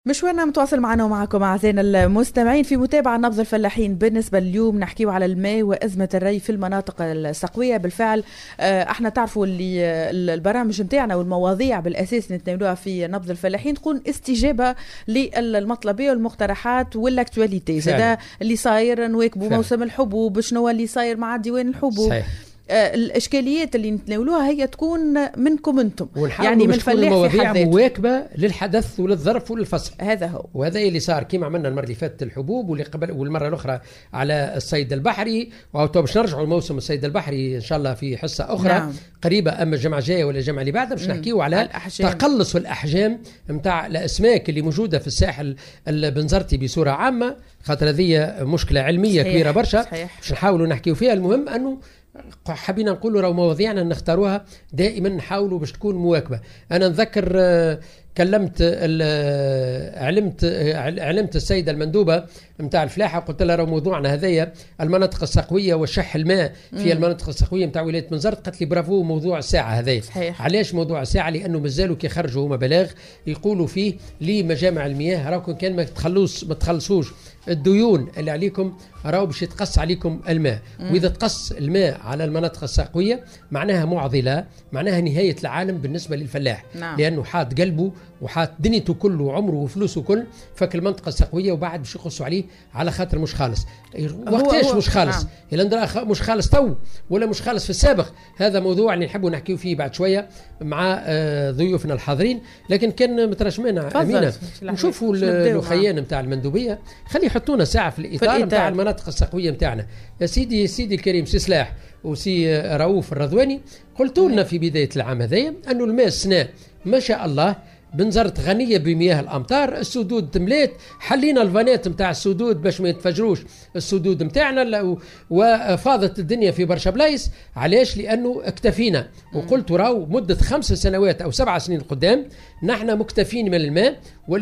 مشوارنا متواصل معنا ومعكم أعزائنا المستمعين في متابعة نبض الفلاحين. بالنسبة اليوم نحكيو على الماء وأزمة الري في المناطق السقوية. بالفعل احنا تعرفوا اللي البرامج نتاعنا والمواضيع بالأساس نتناولوها في نبض الفلاحين تكون استجابة للمطلبية والمقترحات والاكتواليتي. هذا اللي صاير نواكبوا موسم الحبوب، شنو اللي صاير مع ديوان الحبوب. صحيح. الاشكاليات اللي نتناولوها هي تكون منكم انتم، يعني من الفلاح مواضيع مواكبه للحدث وللظرف وللفصل. هذا هو، وهذا اللي صار كيما عملنا المره اللي فاتت الحبوب، واللي قبل والمره الاخرى على الصيد البحري، باش نرجعوا لموسم الصيد البحري ان شاء الله في حصه اخرى. نعم. قريبه، اما الجمعه الجايه ولا الجمعه اللي بعدها باش نحكيوا على تقلص الاحجام نتاع الاسماك اللي موجوده في الساحل البنزرتي بصوره عامه، خاطر هذه مشكله علميه صحيح. كبيره برشا باش نحاولوا نحكيوا فيها. المهم انه حبينا نقولوا راهو مواضيعنا نختاروها دائما نحاولوا باش تكون مواكبه. انا نذكر كلمت علمت السيده المندوبه نتاع الفلاحه، قلت لها راهو موضوعنا هذايا المناطق السقويه وشح الماء في المناطق السقويه نتاع ولايه بنزرت. قالت لي برافو موضوع الساعه هذايا. علاش موضوع الساعه؟ لانه مازالوا كي خرجوا هما بلاغ يقولوا فيه لمجامع المياه راكم كان ما تخلصوش الديون اللي عليكم راهو باش يتقص عليكم الماء. واذا تقص الماء على المناطق السقويه معناها معضله، معناها نهايه العالم بالنسبه للفلاح. نعم. لانه حاط قلبه وحاط دنيته كله وعمره وفلوسه كل فك المنطقه السقويه، وبعد باش يقصوا عليه على خاطر مش خالص. وقتاش مش خالص؟ نعم. الا مش خالص تو ولا مش خالص في السابق؟ هذا موضوع اللي نحبوا نحكيو فيه بعد شويه مع ضيوفنا الحاضرين. لكن كان مترشمنا امينه نشوفوا الخيان نتاع المندوبيه، خلي يحطونا ساعه في الاطار نتاع المناطق السقويه نتاعنا. يا سيدي الكريم سي سلاح وسي رؤوف الرضواني، قلتوا لنا في بدايه العام هذايا انه الماء السنه ما شاء الله بنزرت غنيه بمياه الامطار، السدود تمليت، حلينا الفانات نتاع السدود باش ما يتفجروش السدود نتاعنا، وفاضت الدنيا في برشا بلايص. علاش؟ لانه اكتفينا. وقلت راهو مده 5 سنوات او 7 سنين قدام نحن مكتفين من الماء،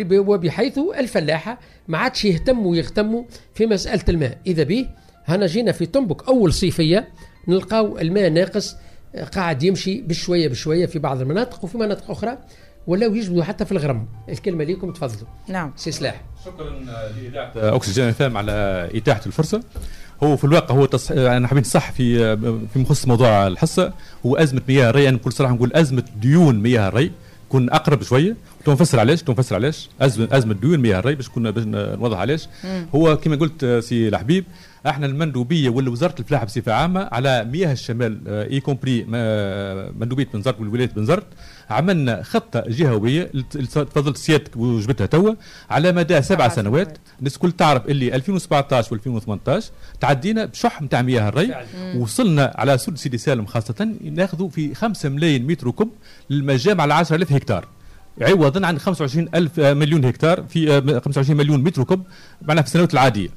وبحيث الفلاحه ما عادش يهتموا في مساله الماء. اذا به هنا جينا في طنبك اول صيفيه نلقاو الماء ناقص قاعد يمشي بشويه في بعض المناطق، وفي مناطق اخرى ولاو يجبدوا حتى في الغرم. الكلمه ليكم، تفضلوا. نعم سي سلاح. شكرا لإذاعة أكسجين FM على إتاحة الفرصة. هو في الواقع هو أنا حابين نصح في مخصص موضوع الحصة، هو أزمة مياه الري. أنا بكل صراحة نقول أزمة ديون مياه الري، كون أقرب شوية. تنفسر علاش أزمة ديون مياه الري باش نوضح علاش. هو كما قلت سي الحبيب، احنا المندوبيه ولا وزاره الفلاحه بصفه عامه على مياه الشمال اي كومبري مندوبيه بنزرت والولايه بنزرت، عملنا خطه جهويه تفضلت سيادتك وجبتها توا على مدى 7 سنوات. الناس الكل تعرف اللي 2017 و2018 تعدينا بشح نتاع مياه الري، وصلنا على سد سيدي سالم خاصه ناخذوا في 5 ملايين متر كوب للمجامع على 10,000 هكتار، عوضا عن 25 مليون هكتار في 25 مليون متر كوب معناها في السنوات العاديه.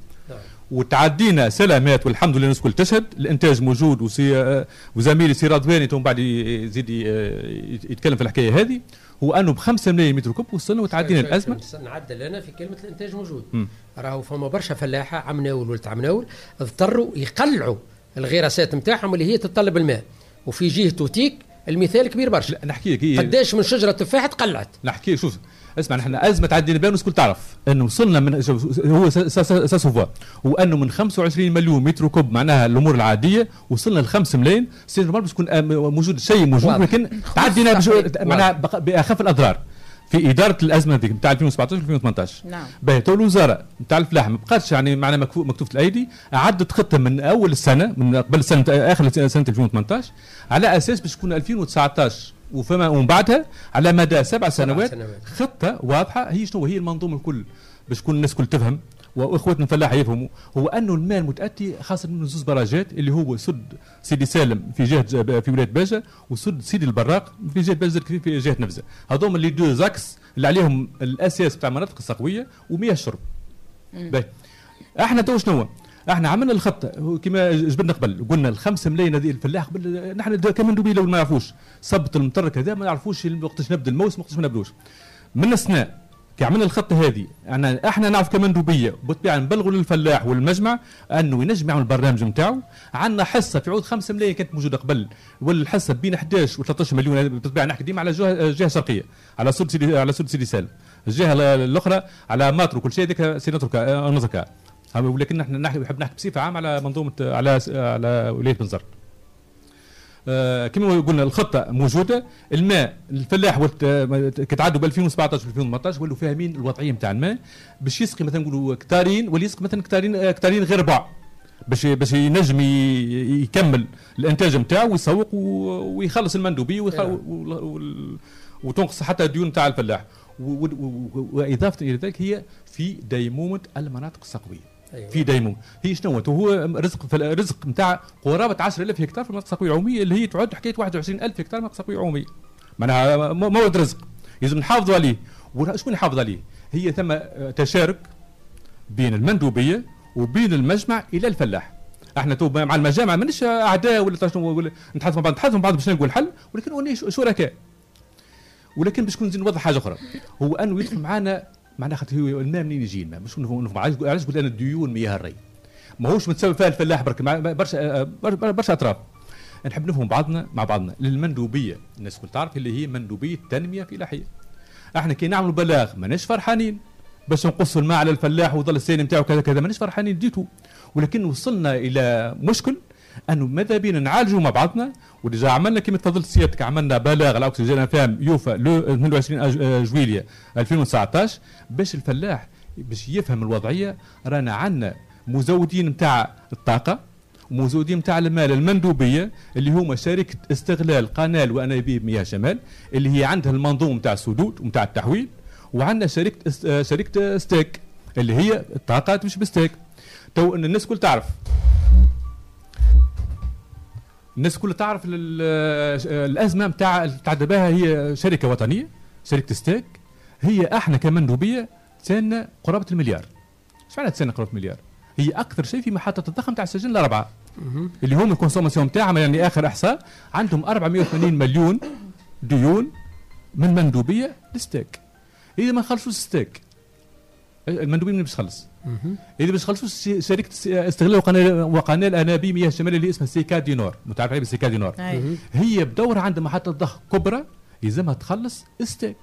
وتعدينا سلامات والحمد لله. الناس الكل تشهد الانتاج موجود، وزميلي سي رضواني تو بعد يزيد يتكلم في الحكايه هذه. هو انه ب5 ملايين متر كوب وصلنا وتعدينا الازمه. نعدل انا في كلمه الانتاج موجود. راهو فما برشا فلاحه عمناول ولد عمناول اضطروا يقلعوا الغراسات نتاعهم اللي هي تتطلب الماء، وفي جهه توتيك المثال كبير برشا. نحكي لك قداش من شجره تفاح تقلعت. نحكي شوف اسمع، نحن ازمه تعدينا بها والناس الكل تعرف انه وصلنا من هو ساسوفا، وانه من 25 مليون متر كوب معناها الامور العاديه وصلنا ل 5 ملايين. سي نورمال باش تكون موجود شيء موجود، لكن تعدينا معناها باخف الاضرار في اداره الازمه هذيك نتاع 2017 2018. نعم. باهي تو الوزاره نتاع الفلاحه ما بقاتش يعني معناها مكتوفه الايدي، اعدت خطه من اول السنه، من قبل السنه اخر سنه 2018 على اساس باش تكون 2019 ومن بعدها على مدى 7 سنوات خطه واضحه. هي شنو هي المنظومه الكل باش تكون الناس الكل تفهم واخواتنا الفلاحه يفهموا. هو انه الماء المتاتي خاصه من 2 براجات اللي هو سد سيدي سالم في جهه في ولايه باجه، وسد سيدي البراق في جهه باجه في جهه نفزه. هذوما اللي 2 زاكس اللي عليهم الاساس بتاع المناطق السقويه ومياه الشرب. باهي احنا تو شنو احنا عملنا الخطه كما جبنا قبل، قلنا ال5 ملايين هذه الفلاح قبل نحن كمان دوبي لو ما يعرفوش صبت المطر كذا ما يعرفوش وقتاش نبدا الموسم وقتاش ما نبدوش. من السنه كي عملنا الخطه هذه احنا نعرف كمندوبيه بالطبيعه نبلغوا للفلاح والمجمع انه ينجم يعمل البرنامج نتاعو. عندنا حصه في عود 5 ملايين كانت موجوده قبل، والحصه بين 11 و13 مليون بالطبيعه نحكي ديما على جهه شرقيه على سد سيدي سالم. الجهه الاخرى على ماتر وكل شيء هذيك نتركها ولكن نحن نحب نحكي بصفه عامه على منظومه على ولايه بنزرت. كما قلنا الخطه موجوده. الماء الفلاح كتعدوا ب 2017 و 2018 ولوا فاهمين الوضعيه نتاع الماء باش يسقي مثلا نقولوا كتارين ولا يسقي مثلا كتارين غير ربع باش ينجم يكمل الانتاج نتاعو ويسوق ويخلص المندوبيه وتنقص حتى الديون نتاع الفلاح. واضافه الى ذلك هي في ديمومه المناطق السقويه. في ديمومه هي شنو هو رزق نتاع قرابه 10,000 هكتار في المناطق السقويه العموميه اللي هي تعد حكايه 21,000 هكتار مناطق سقويه عموميه. معناها مواد رزق لازم نحافظوا عليه. وشكون يحافظ عليه؟ هي ثم تشارك بين وبين المجمع الى الفلاح. احنا تو مع المجامع مانيش اعداء ولا نتحدثوا مع بعض باش نلقوا الحل ولكن شركاء. ولكن باش نزيد نوضح حاجه اخرى هو انه يدخل معنا معناها خاطر هو الماء منين يجي الماء مش علاش قلت انا الديون مياه الري ماهوش متساوي فيها الفلاح برك برشا اطراف. نحب نفهم بعضنا مع بعضنا. للمندوبيه الناس كل تعرف اللي هي مندوبيه تنميه فلاحيه. احنا كي نعملوا بلاغ ماناش فرحانين باش نقصوا الماء على الفلاح وظل السين نتاعو كذا كذا ماناش فرحانين ديتو. ولكن وصلنا الى مشكل انه ماذا بينا نعالجوا مع بعضنا. وديجا عملنا كما تفضلت سيادتك عملنا بلاغ على اوكسجين فام يوفا 22 جويلية 2019 باش الفلاح باش يفهم الوضعيه. رانا عندنا مزودين نتاع الطاقه ومزودين نتاع المال المندوبيه اللي هما شركه استغلال قناه وانابيب مياه شمال اللي هي عندها المنظومه نتاع السدود ونتاع التحويل. وعندنا شركه ستيك اللي هي الطاقه تمشي بستيك. تو ان الناس كل تعرف الازمه نتاع دابا هي شركه وطنيه شركه ستيك. هي احنا كمندوبيه تسالنا قرابه المليار. ايش معناتها تسالنا قرابه المليار؟ هي اكثر شيء في محطه الضخم تاع السجن الاربعه اللي هم الكونسوماسيون نتاعهم يعني اخر احصاء عندهم 480 مليون ديون من مندوبيه للستيك. اذا ما خلصوش ستيك المندوبيه منين باش تخلص؟ اذا باش خلصوش شركه استغلال وقناه الانابيب مياه الشمال اللي اسمها سيكا دي نور متعرف عليه بالسيكا دي نور. هي بدورها عندها محطه ضخ كبرى يلزمها تخلص ستيك.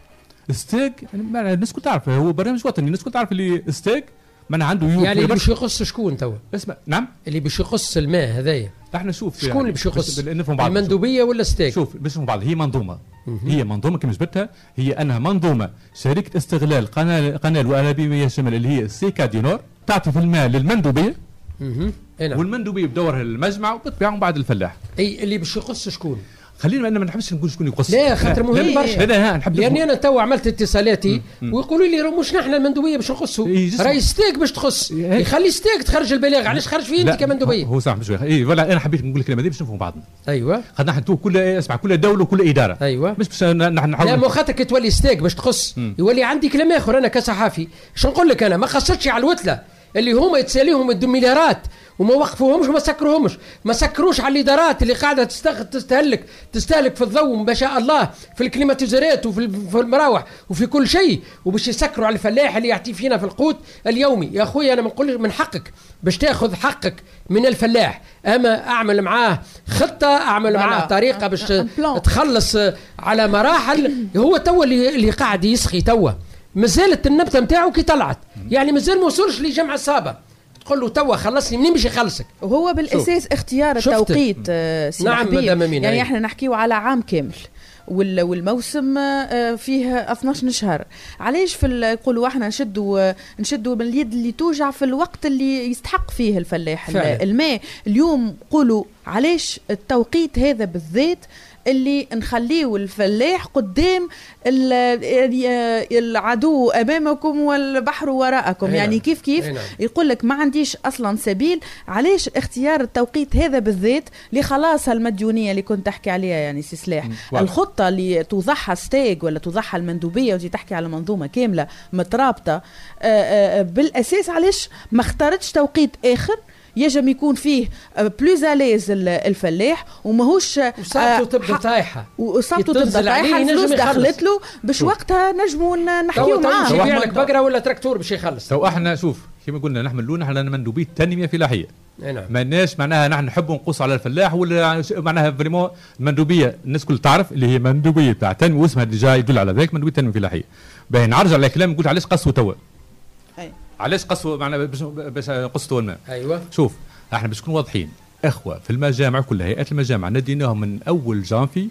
يعني الناس كل تعرف هو برنامج وطني الناس كل تعرف اللي ستيك من عنده يعني اللي باش يقص شكون توا؟ اسمع نعم اللي باش يقص الماء هذايا احنا شوف شكون يعني اللي باش يقص المندوبيه ولا ستيك؟ شوف باش نفهم بعض. هي منظومه كما جبتها هي انها منظومه شركه استغلال قناه وانابيب مياه الشمال اللي هي سيكا دي نور تعطي في الماء للمندوبيه والمندوبيه بدورها للمجمع وبتبيعهم بعد الفلاح. اي اللي باش يقص شكون؟ خلينا انا ما نحبش نقول شكون يقص. لا خاطر مهم برشا. لا نحب لاني انا تو عملت اتصالاتي ويقولوا لي مش نحن المندوبيه باش نقصوا راهي ستيك باش تخص يخلي ستيك تخرج البلاغ علاش خرج فيه انت كمندوبيه؟ هو صح بشويه اي ولا انا حبيت نقول الكلمه دي باش نفهموا بعضنا. ايوه خاطر نحن كل اسمع كل دوله وكل اداره ايوه مش باش نحن لا مو خاطر كي تولي ستيك باش تخص يولي عندي كلام اخر. انا كصحافي اش نقول لك انا ما خصتش على الوتله اللي هما يتساليهم المليارات وما وقفوهمش وما سكروهمش ما سكروش على الادارات اللي قاعده تستهلك في الضوء ما شاء الله في الكليماتيزرات وفي المراوح وفي كل شيء وباش يسكروا على الفلاح اللي يعطي فينا في القوت اليومي. يا اخويا انا ما نقولش من حقك باش تاخذ حقك من الفلاح اما اعمل معاه خطه اعمل معاه طريقه باش تخلص على مراحل. هو توا اللي قاعد يسقي توا مازالت النبته نتاعو كي طلعت يعني مازال ما وصلش لجمع الصابه تقول له توا خلصني منين باش يخلصك. وهو بالاساس اختيار التوقيت نعم مدام أمينة يعني احنا نحكيو على عام كامل والموسم فيه 12 شهر. علاش يقولوا احنا نشدوا من اليد اللي توجع في الوقت اللي يستحق فيه الفلاح الماء. اليوم قولوا علاش التوقيت هذا بالذات اللي نخليه الفلاح قدام العدو امامكم والبحر وراءكم يعني كيف يقول لك ما عنديش اصلا سبيل. علاش اختيار التوقيت هذا بالذات اللي خلاص المديونيه اللي كنت تحكي عليها يعني سي سلاح الخطه اللي توضحها ستيج ولا توضحها المندوبيه وتجي تحكي على منظومه كامله مترابطه بالاساس علاش ما اختارتش توقيت اخر يجب يكون فيه بلوز اليز الفلاح وماهوش وصابته تبدا طايحه وصابته تبدا طايحه الفلوس دخلت له باش وقتها نجموا نحكيو معاه. يبيع لك بقره ولا تراكتور باش يخلص. تو احنا شوف كما قلنا نحملونا احنا مندوبيه تنميه فلاحيه. نعم. ماناش معناها نحن نحبوا نقصوا على الفلاح ولا معناها فريمون مندوبيه الناس كل تعرف اللي هي مندوبيه تاع تنميه واسمها ديجا يدل على ذلك مندوبيه تنميه فلاحيه. باهي نرجع لكلام قلت علاش قصوا توا. علاش قصوا معناها باش قصوا الماء. ايوه شوف احنا باش نكونوا واضحين اخوه في المجامع كلها هيئات المجامع نديناهم من اول جانفي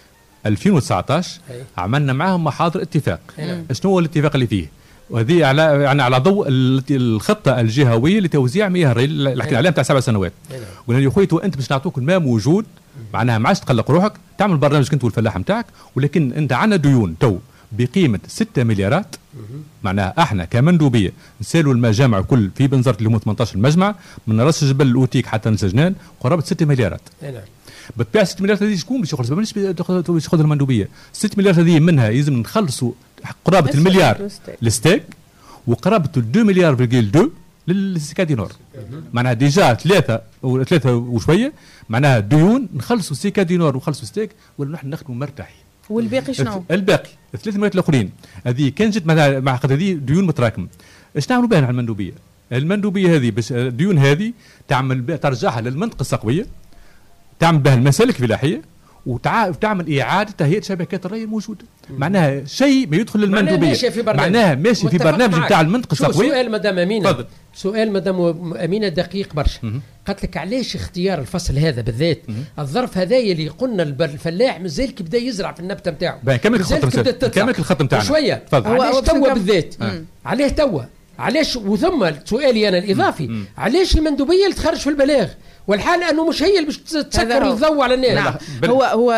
2019 عملنا معاهم محاضر اتفاق. شنو هو الاتفاق اللي فيه؟ وهذه على يعني على ضوء الخطه الجهويه لتوزيع مياه الري اللي حكينا عليها نتاع 7 سنوات. قلنا يا خويا انت باش نعطوك الماء موجود معناها ما عادش تقلق روحك تعمل برنامج انت والفلاح نتاعك ولكن انت عندنا ديون تو بقيمه 6 مليارات. معناها احنا كمندوبيه نسالوا المجامع كل في بنزرت اللي هم 18 مجمع من راس الجبل الاوتيك حتى نسجنان قرابه 6 مليارات. بتبيع 6 مليارات هذه شكون باش يخلص؟ باش ياخذ المندوبيه 6 مليارات هذه منها يلزم نخلصوا قرابه المليار للستيك وقرابه 2 مليار فيرجيل 2 للسيكادي نور. معناها ديجا 3 وشويه معناها ديون نخلصوا سيكادي نور ونخلصوا ستيك ولا نحن نخدموا مرتاحين. والباقي شنو؟ الباقي 3 مليارات الاخرين هذه كان جت مع خاطر هذه ديون متراكمه. ايش نعملوا بها على المندوبيه؟ المندوبيه هذه باش الديون هذه ترجعها للمنطقه السقويه تعمل بها المسالك الفلاحيه وتعمل اعاده تهيئه شبكات الري الموجوده. معناها شيء ما يدخل للمندوبيه معناها ماشي في برنامج نتاع المنطقه السقويه. سؤال مدام امينه سؤال مدام امينه دقيق برشا. قالت لك علاش اختيار الفصل هذا بالذات الظرف هذايا اللي قلنا الفلاح مازال كي بدا يزرع في النبته نتاعو كملت الخط نتاعنا شويه علاش توا بالذات عليه توا علاش وثم سؤالي انا الاضافي علاش المندوبيه اللي تخرج في البلاغ والحال انه مش هي اللي باش تسكر الضوء على الناس. نعم. هو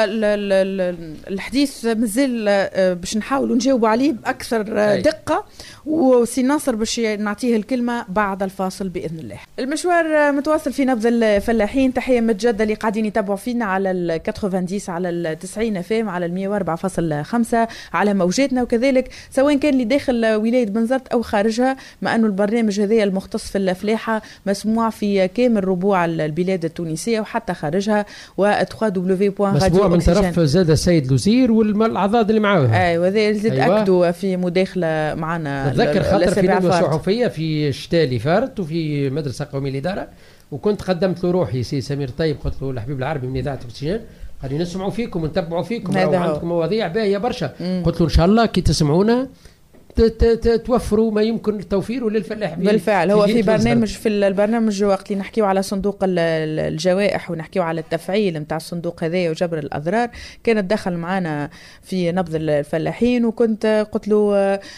الحديث مازال باش نحاولوا نجاوبوا عليه باكثر دقه وسي ناصر باش نعطيه الكلمه بعد الفاصل باذن الله. المشوار متواصل في نبض الفلاحين. تحيه متجدده اللي قاعدين يتابعوا فينا على 90 على 90 اف ام على 104.5 على موجاتنا وكذلك سواء كان اللي داخل ولايه بنزرت او خارجها مع انه البرنامج هذا المختص في الفلاحه مسموع في كامل ربوع البلاد التونسيه وحتى خارجها و www.radio مسموع من طرف زاد السيد الوزير والأعضاء اللي معاه. ايوه هذا زاد اكدوا في مداخله معنا. نتذكر خاطر في ندوه صحفيه في الشتاء اللي فات وفي مدرسه قوميه الاداره وكنت قدمت له روحي سي سمير طيب قلت له الحبيب العربي من اذاعه اكسجين قال نسمعوا فيكم ونتبعوا فيكم وعندكم مواضيع باهيه برشا. قلت له ان شاء الله كي تسمعونا توفروا ما يمكن توفيره للفلاح. بالفعل هو في برنامج في البرنامج وقت اللي نحكيو على صندوق الجوائح ونحكيو على التفعيل نتاع الصندوق هذا وجبر الاضرار كانت دخل معنا في نبض الفلاحين وكنت قلت له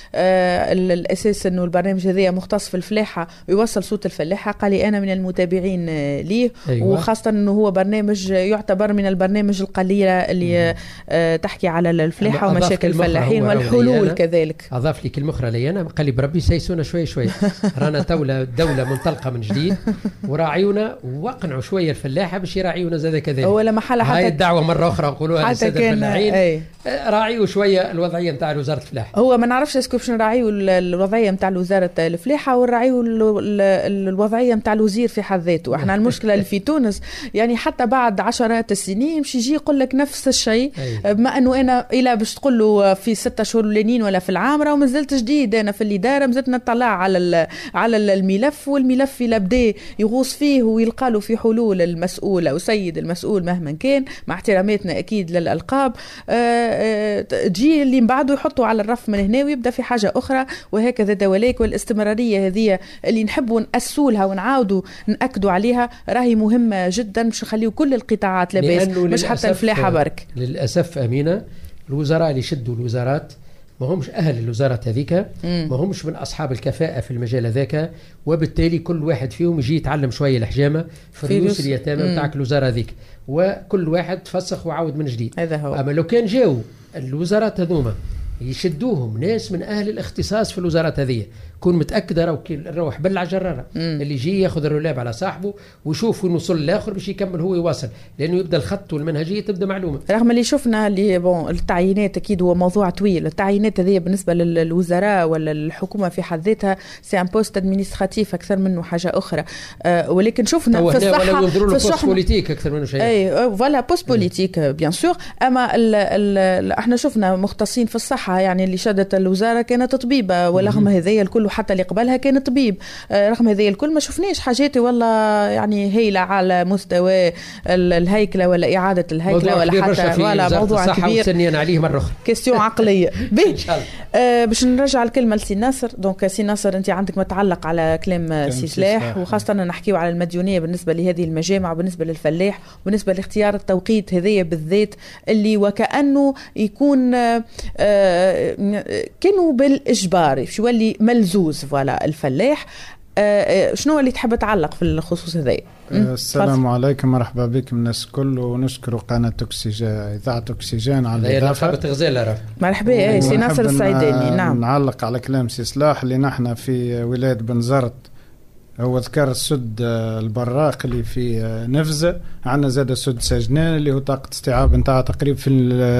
الاساس انه البرنامج هذا مختص في الفلاحه ويوصل صوت الفلاحه. قال لي انا من المتابعين ليه. أيوة. وخاصه انه هو برنامج يعتبر من البرنامج القليله اللي تحكي على الفلاحه ومشاكل الفلاحين والحلول كذلك. اضاف لي كلمه اخرى لي انا قال لي بربي سيسونا شوي شوي رانا دوله منطلقه من جديد وراعيونا واقنعوا شويه الفلاحه باش يراعيونا زاد كذلك. هو لما حل هاي الدعوه مره اخرى نقولوها للساده الفلاحين راعيوا شويه الوضعيه نتاع وزاره الفلاحه. هو ما نعرفش اسكو باش نراعيوا الوضعيه نتاع وزاره الفلاحه ونراعيوا الوضعيه نتاع الوزير في حد ذاته. احنا المشكله اللي في تونس يعني حتى بعد عشرات السنين باش يجي يقول لك نفس الشيء بما انه انا الى باش تقول له في 6 شهور الاولانيين ولا في العام راه مازلت جديد. انا في الاداره مازلت نطلع على الملف والملف الى بدا يغوص فيه ويلقى له في حلول المسؤول او سيد المسؤول مهما كان مع احتراماتنا اكيد للالقاب تجي اللي من بعده يحطوا على الرف من هنا ويبدا في حاجه اخرى وهكذا دواليك. والاستمراريه هذه اللي نحبوا نأسولها ونعاودوا نأكدوا عليها راهي مهمه جدا باش نخليو كل القطاعات لاباس مش حتى الفلاحه برك. للاسف امينه الوزراء اللي يشدوا الوزارات ما همش أهل الوزارات هذيك ما همش من أصحاب الكفاءة في المجال هذاك وبالتالي كل واحد فيهم يجي يتعلم شوية الحجامة في رؤوس اليتامى بتاعك الوزارة هذيك وكل واحد تفسخ وعاود من جديد. هذا هو. أما لو كان جاو الوزارات هذوما يشدوهم ناس من اهل الاختصاص في الوزارات هذه، كون متاكده روح بلع جراره اللي يجي ياخذ الرولاب على صاحبه ويشوف وين وصل الاخر باش يكمل هو يواصل، لانه يبدا الخط والمنهجيه تبدا معلومه. رغم اللي شفنا اللي التعيينات اكيد هو موضوع طويل، التعيينات هذه بالنسبه للوزراء ولا الحكومه في حد ذاتها سي ان بوست ادمينستراتيف اكثر منه حاجه اخرى، ولكن شفنا في الصحه ولا ينظروا له بوست بوليتيك اكثر منه شيء. اي فوالا بوست بوليتيك بيان سور. اما احنا شفنا مختصين في الصحه، يعني اللي شدت الوزاره كانت طبيبه، ورغم هذايا الكل وحتى اللي قبلها كان طبيب، رغم هذايا الكل ما شفناش حاجات والله يعني هايله على مستوى الهيكله ولا اعاده الهيكله ولا حتى ولا موضوع كبير وسنين عليه مره اخرى كيستيون عقليه. باش نرجع الكلمه لسي ناصر. دونك سي ناصر انت عندك متعلق على كلام سي سلاح، وخاصه نحكيو على المديونيه بالنسبه لهذه المجامع وبالنسبه للفلاح وبالنسبه لاختيار التوقيت هذايا بالذات اللي وكانه يكون كانوا بالاجبار شو يولي ملزوز فوالا الفلاح. شنو اللي تحب تعلق في الخصوص هذا؟ السلام عليكم، مرحبا بكم الناس الكل، ونشكر قناة أكسجين إذاعة أكسجين على الإضافة. مرحبا. سي ناصر السعيداني. نعم، نعلق على كلام سي صلاح اللي نحن في ولاية بنزرت، هو ذكر السد البراق اللي في نفزة، عندنا زاد السد سجنان اللي هو طاقة استيعاب نتاعها تقريبا في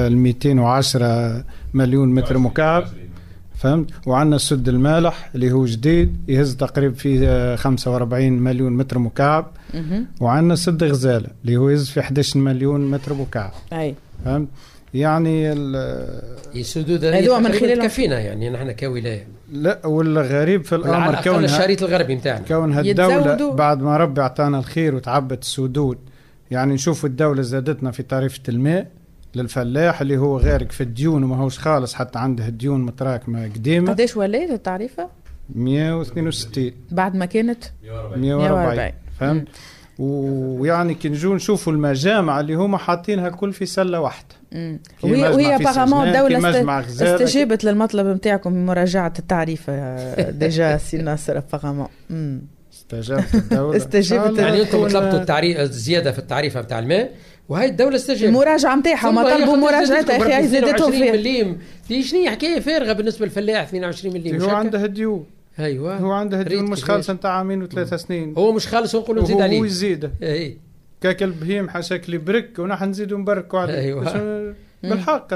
210 مليون متر مكعب، فهمت؟ وعندنا السد المالح اللي هو جديد يهز تقريبا في 45 مليون متر مكعب، وعندنا سد غزالة اللي هو يهز في 11 مليون متر مكعب. أي فهمت؟ يعني السدود هذه من خلال كفينا يعني نحن كولاية. لا، والغريب في الأمر كون الشريط الغربي متاعنا كونها الدولة بعد ما ربي اعطانا الخير وتعبت السدود، يعني نشوف الدولة زادتنا في تعرفة الماء للفلاح اللي هو غارق في الديون وما هوش خالص، حتى عنده ديون متراكمة قديمة. قديش وليت التعريفة؟ 162 بعد ما كانت 140. فهمت؟ ويعني كي نجو نشوفوا المجامع اللي هما حاطينها الكل في سلة واحدة. وهي باغامون الدولة استجابت للمطلب نتاعكم بمراجعة التعريفة ديجا سي ناصر باغامون. استجابت الدولة. استجابت يعني انتم طلبتوا التعريف زيادة في التعريفة نتاع الماء، وهي الدولة استجابت المراجعة نتاعها، ما طلبوا مراجعتها يا اخي زادتهم فيها 22 مليم. دي شنو حكاية فارغة بالنسبة للفلاح 22 مليم. هو عنده ديون. ايوه هو عنده ديون مش خالص نتاع عامين و3 سنين. هو مش خالص، هو نقولوا نزيد عليه. هو يزيد. اي كاكل بهيم حشاك لي برك ونحن نزيدوا نبركوا عليه. ايوه بالحق.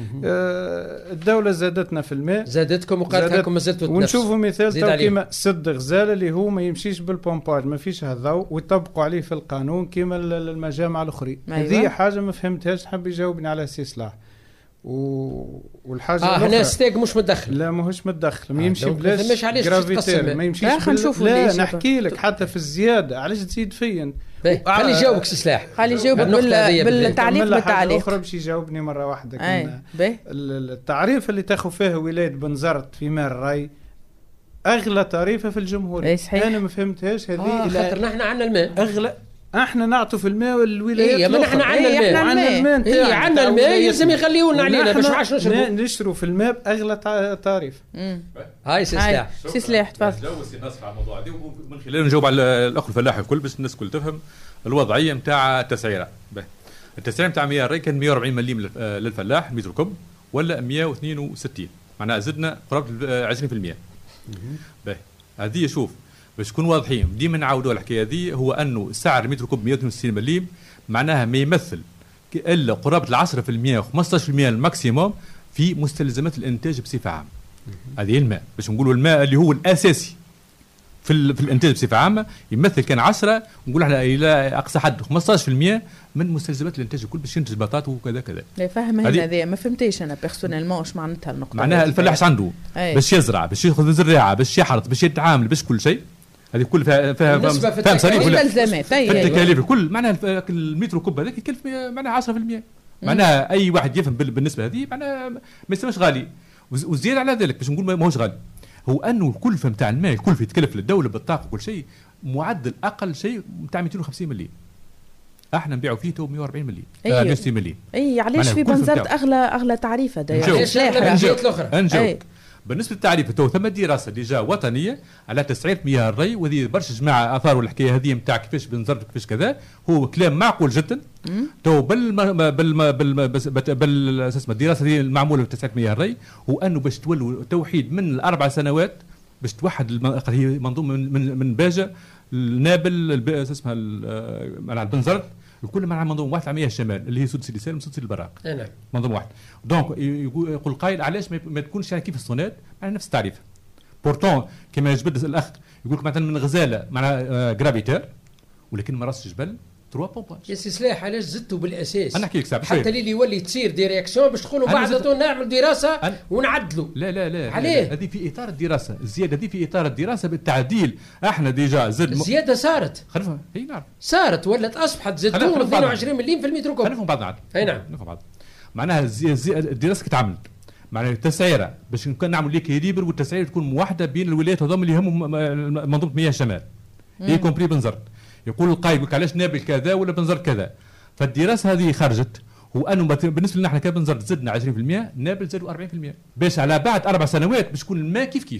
الدولة زادتنا في الماء، زادتكم وقالت لكم ما زلتوا تنفسوا. ونشوفوا مثال كيما سد غزالة اللي هو ما يمشيش بالبومباج، ما فيش هالضوء ويطبقوا عليه في القانون كيما المجامع الأخرى. هذه حاجة ما فهمتهاش، حب يجاوبني على سي صلاح. والحاجه هنا ستيك مش متدخل. لا ماهوش متدخل، ما يمشي بلاش جرافيتير، ما يمشيش لا نحكي لك حتى في الزياده علاش تزيد فيا. خلي يجاوبك سلاح، خلي يجاوبك بالتعليق بالتعليق اخرى باش يجاوبني مره واحده. التعريف اللي تاخذ فيه ولايه بنزرت في مال الري اغلى تعريفه في الجمهوريه. انا ما فهمتهاش هذه. خاطر نحن عندنا الماء اغلى، احنا نعطوا في الماء والولايات. ايه ما نحن عندنا الماء يلزم يخليونا علينا باش ما عادش نشربوا في الماء باغلى تعريف. هاي سي سلاح تفضل. جاوب سي نصف على الموضوع هذا ومن خلال نجاوب على الاخ الفلاح الكل باش الناس الكل تفهم الوضعيه نتاع التسعيره. التسعيره نتاع مياه الري كان 140 مليم للفلاح متر كوب ولا 162، معناها زدنا قرابه 20%. هذه شوف باش نكون واضحين ديما نعاودوا الحكايه هذه، هو انه سعر متر كوب 162 مليم معناها ما يمثل الا قرابه 10% و15% الماكسيموم في مستلزمات الانتاج بصفه عامه. هذه الماء باش نقولوا الماء اللي هو الاساسي في الانتاج بصفه عامه يمثل كان 10 نقول احنا الى اقصى حد 15% من مستلزمات الانتاج الكل باش ينتج بطاطا وكذا كذا. لا فاهم هذه ما فهمتيش انا بيرسونيلمون واش معناتها النقطه. معناها الفلاح عنده باش يزرع باش ياخذ زراعه باش يحرث باش يتعامل باش كل شيء، هذه كل فيها صريح ولا التكاليف الكل. معناها المتر كوب هذاك يكلف معناها 10%. معناها اي واحد يفهم بالنسبه هذه معناها ما يسماش غالي. وزياده على ذلك باش نقول ما هوش غالي، هو انه الكلفه نتاع الماء الكلفه يتكلف للدوله بالطاقه وكل شيء معدل اقل شيء نتاع 250 مليم. احنا نبيعوا فيه تو 140 مليم 160 مليم. اي علاش في بنزرت اغلى تعريفه؟ علاش الجهات الاخرى نجاوب. بالنسبه للتعريف تو ثم دراسه ديجا وطنيه على تسعير مياه الري، وهذه برشا جماعه اثاروا الحكايه هذه نتاع كيفاش بنزرت كيفاش كذا، هو كلام معقول جدا. تو الدراسه هذه المعموله بتسعير مياه الري هو انه باش تولوا توحيد من الاربع سنوات باش توحد هي منظومه من باجه النابل اسمها البنزرت الكل مع منظومه واحده على مياه الشمال اللي هي سود سيدي سالم وسود سيدي البراق. نعم منظومه واحده. دونك يقول قائل علاش ما تكونش يعني كيف الصونات على نفس التعريف. بورتون كما يجبد الاخ يقول لك مثلا من غزاله مع جرافيتير ولكن راس جبل 3 بومباج. يا سي سلاح علاش زدتوا بالاساس؟ انا نحكي لك حتى اللي يولي تصير ديريكسيون باش تقولوا بعد نعمل دراسه ونعدلوا. لا عليه؟ هذه في اطار الدراسه، الزياده هذه في اطار الدراسه بالتعديل. احنا ديجا زد الزياده صارت. خلفها اي نعم صارت ولات اصبحت زدتوا 22 مليم في المتر كوب. نفهم بعض اي نعم نفهم بعض. معناها الدراسه كتعمل معناها التسعيره باش نكون نعمل ليكيليبر والتسعيره تكون موحده بين الولايات هذوما اللي هم منظومه مياه الشمال. هي كومبري بنزرت. يقول القايد يقول علاش نابل كذا ولا بنزرت كذا. فالدراسه هذه خرجت وانه بالنسبه لنا احنا كبنزرت زدنا 20%، نابل زادوا 40%، باش على بعد 4 سنوات باش تكون الماء كيف